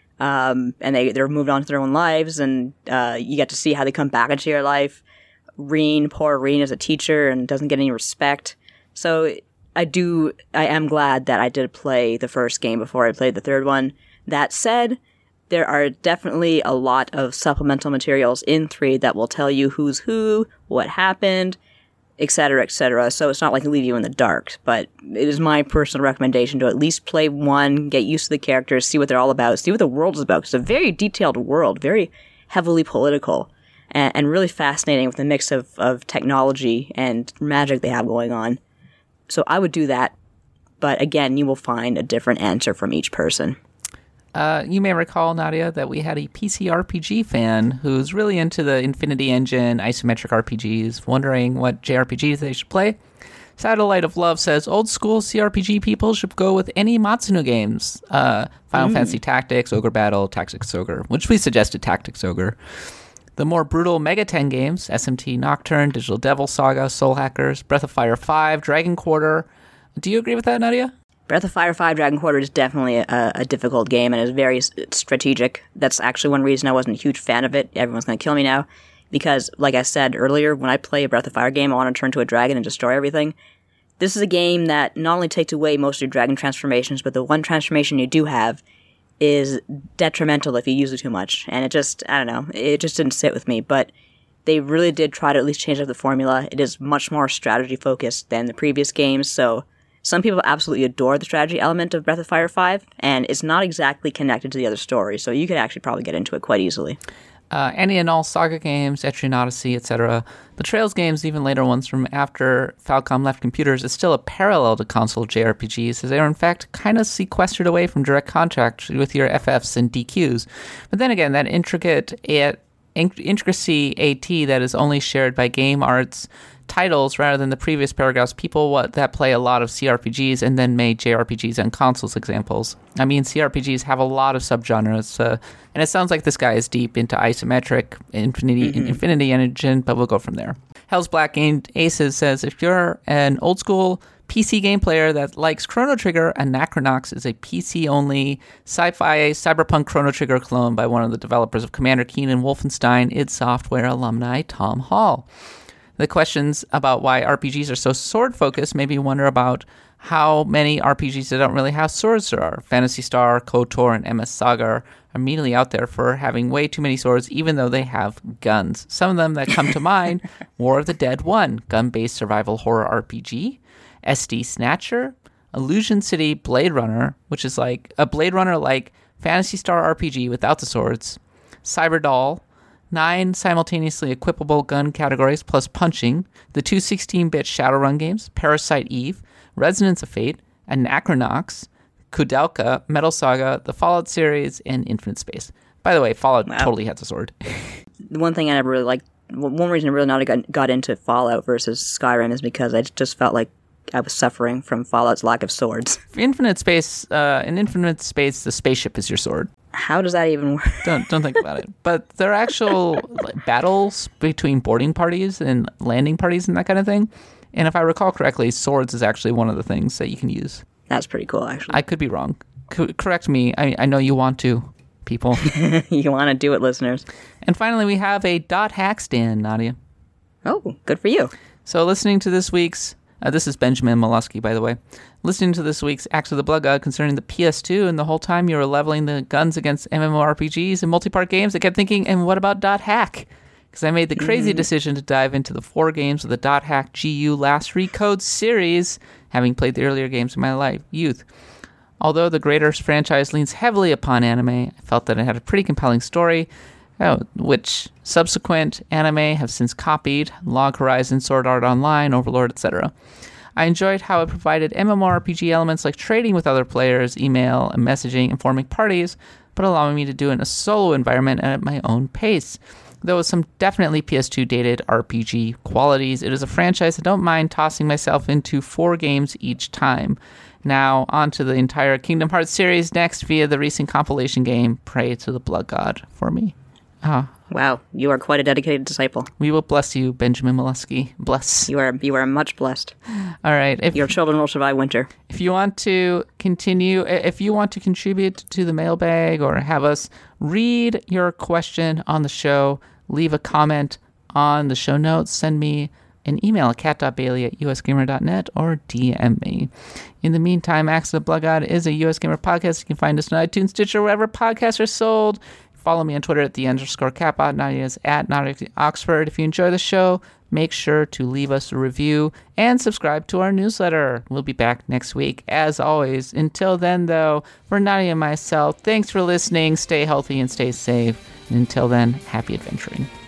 um, and they, they're moved on to their own lives, and uh, you get to see how they come back into your life. Reen, poor Reen, is a teacher and doesn't get any respect. So I do, I am glad that I did play the first game before I played the third one. That said, there are definitely a lot of supplemental materials in three that will tell you who's who, what happened, et cetera, et cetera. So it's not like it leave you in the dark, but it is my personal recommendation to at least play one, get used to the characters, see what they're all about, see what the world is about. It's a very detailed world, very heavily political, and, and really fascinating with the mix of, of technology and magic they have going on. So I would do that, but again, you will find a different answer from each person. Uh, you may recall, Nadia, that we had a P C R P G fan who's really into the Infinity Engine, isometric R P Gs, wondering what J R P Gs they should play. Satellite of Love says, old school C R P G people should go with any Matsuno games. Uh, Final mm. Fantasy Tactics, Ogre Battle, Tactics Ogre, which we suggested Tactics Ogre. The more brutal Mega ten games, S M T Nocturne, Digital Devil Saga, Soul Hackers, Breath of Fire five, Dragon Quarter. Do you agree with that, Nadia? Breath of Fire five Dragon Quarter is definitely a, a difficult game and is very strategic. That's actually one reason I wasn't a huge fan of it. Everyone's going to kill me now. Because, like I said earlier, when I play a Breath of Fire game, I want to turn to a dragon and destroy everything. This is a game that not only takes away most of your dragon transformations, but the one transformation you do have is detrimental if you use it too much. And it just, I don't know, it just didn't sit with me. But they really did try to at least change up the formula. It is much more strategy-focused than the previous games, so... Some people absolutely adore the strategy element of Breath of Fire five, and it's not exactly connected to the other story, so you could actually probably get into it quite easily. Uh, any and all Saga games, Etrian Odyssey, et cetera. The Trails games, even later ones from after Falcom left computers, is still a parallel to console J R P Gs, as they are in fact kind of sequestered away from direct contact with your F Fs and D Qs. But then again, that intricate a- intricacy AT that is only shared by game arts titles rather than the previous paragraphs, people what, that play a lot of C R P Gs and then made J R P Gs and consoles examples. I mean, C R P Gs have a lot of subgenres, uh, and it sounds like this guy is deep into isometric, Infinity, mm-hmm. Infinity Engine, but we'll go from there. Hell's Black Game Aces says, if you're an old school P C game player that likes Chrono Trigger, Anachronox is a P C-only sci-fi cyberpunk Chrono Trigger clone by one of the developers of Commander Keen and Wolfenstein, id Software alumni Tom Hall. The questions about why R P Gs are so sword-focused made me wonder about how many R P Gs that don't really have swords there are. Phantasy Star, KOTOR, and M S Saga are immediately out there for having way too many swords, even though they have guns. Some of them that come to mind, War of the Dead one, gun-based survival horror R P G, S D Snatcher, Illusion City Blade Runner, which is like a Blade Runner-like Phantasy Star R P G without the swords, Cyberdoll, nine simultaneously equipable gun categories plus punching, the two sixteen-bit Shadowrun games, Parasite Eve, Resonance of Fate, Anachronox, Kudelka, Metal Saga, the Fallout series, and Infinite Space. By the way, Fallout wow. totally has a sword. The one thing I never really liked, one reason I really not got, got into Fallout versus Skyrim is because I just felt like I was suffering from Fallout's lack of swords. For Infinite Space, uh, in Infinite Space, the spaceship is your sword. How does that even work? Don't don't think about it. But there are actual like, battles between boarding parties and landing parties and that kind of thing. And if I recall correctly, swords is actually one of the things that you can use. That's pretty cool, actually. I could be wrong. Co- correct me. I, I know you want to, people. You want to do it, listeners. And finally, we have a dot hack stand, Nadia. Oh, good for you. So listening to this week's, uh, this is Benjamin Molesky, by the way, listening to this week's Axe of the Blood God concerning the P S two, and the whole time you were leveling the guns against MMORPGs and multi-part games, I kept thinking, and what about dot hack? Because I made the crazy mm. decision to dive into the four games of the dot hack G U Last Recode series, having played the earlier games in my life, youth. Although the greater franchise leans heavily upon anime, I felt that it had a pretty compelling story, Oh, which subsequent anime have since copied, Log Horizon, Sword Art Online, Overlord, et cetera. I enjoyed how it provided MMORPG elements like trading with other players, email, and messaging, and forming parties, but allowing me to do it in a solo environment and at my own pace. Though with some definitely P S two dated R P G qualities, it is a franchise I don't mind tossing myself into four games each time. Now, on to the entire Kingdom Hearts series next via the recent compilation game, Pray to the Blood God, for me. Ah. Wow, you are quite a dedicated disciple. We will bless you, Benjamin Molesky. Bless. You are you are much blessed. All right. If, Your children will survive winter. If you want to continue, if you want to contribute to the mailbag or have us read your question on the show, leave a comment on the show notes, send me an email at cat dot bailey at u s gamer dot net or D M me. In the meantime, Axe of the Blood God is a U S Gamer podcast. You can find us on iTunes, Stitcher, wherever podcasts are sold. Follow me on Twitter at the underscore catbot. Nadia is at Nadia Oxford. If you enjoy the show, make sure to leave us a review and subscribe to our newsletter. We'll be back next week, as always. Until then, though, for Nadia and myself, thanks for listening. Stay healthy and stay safe. And until then, happy adventuring.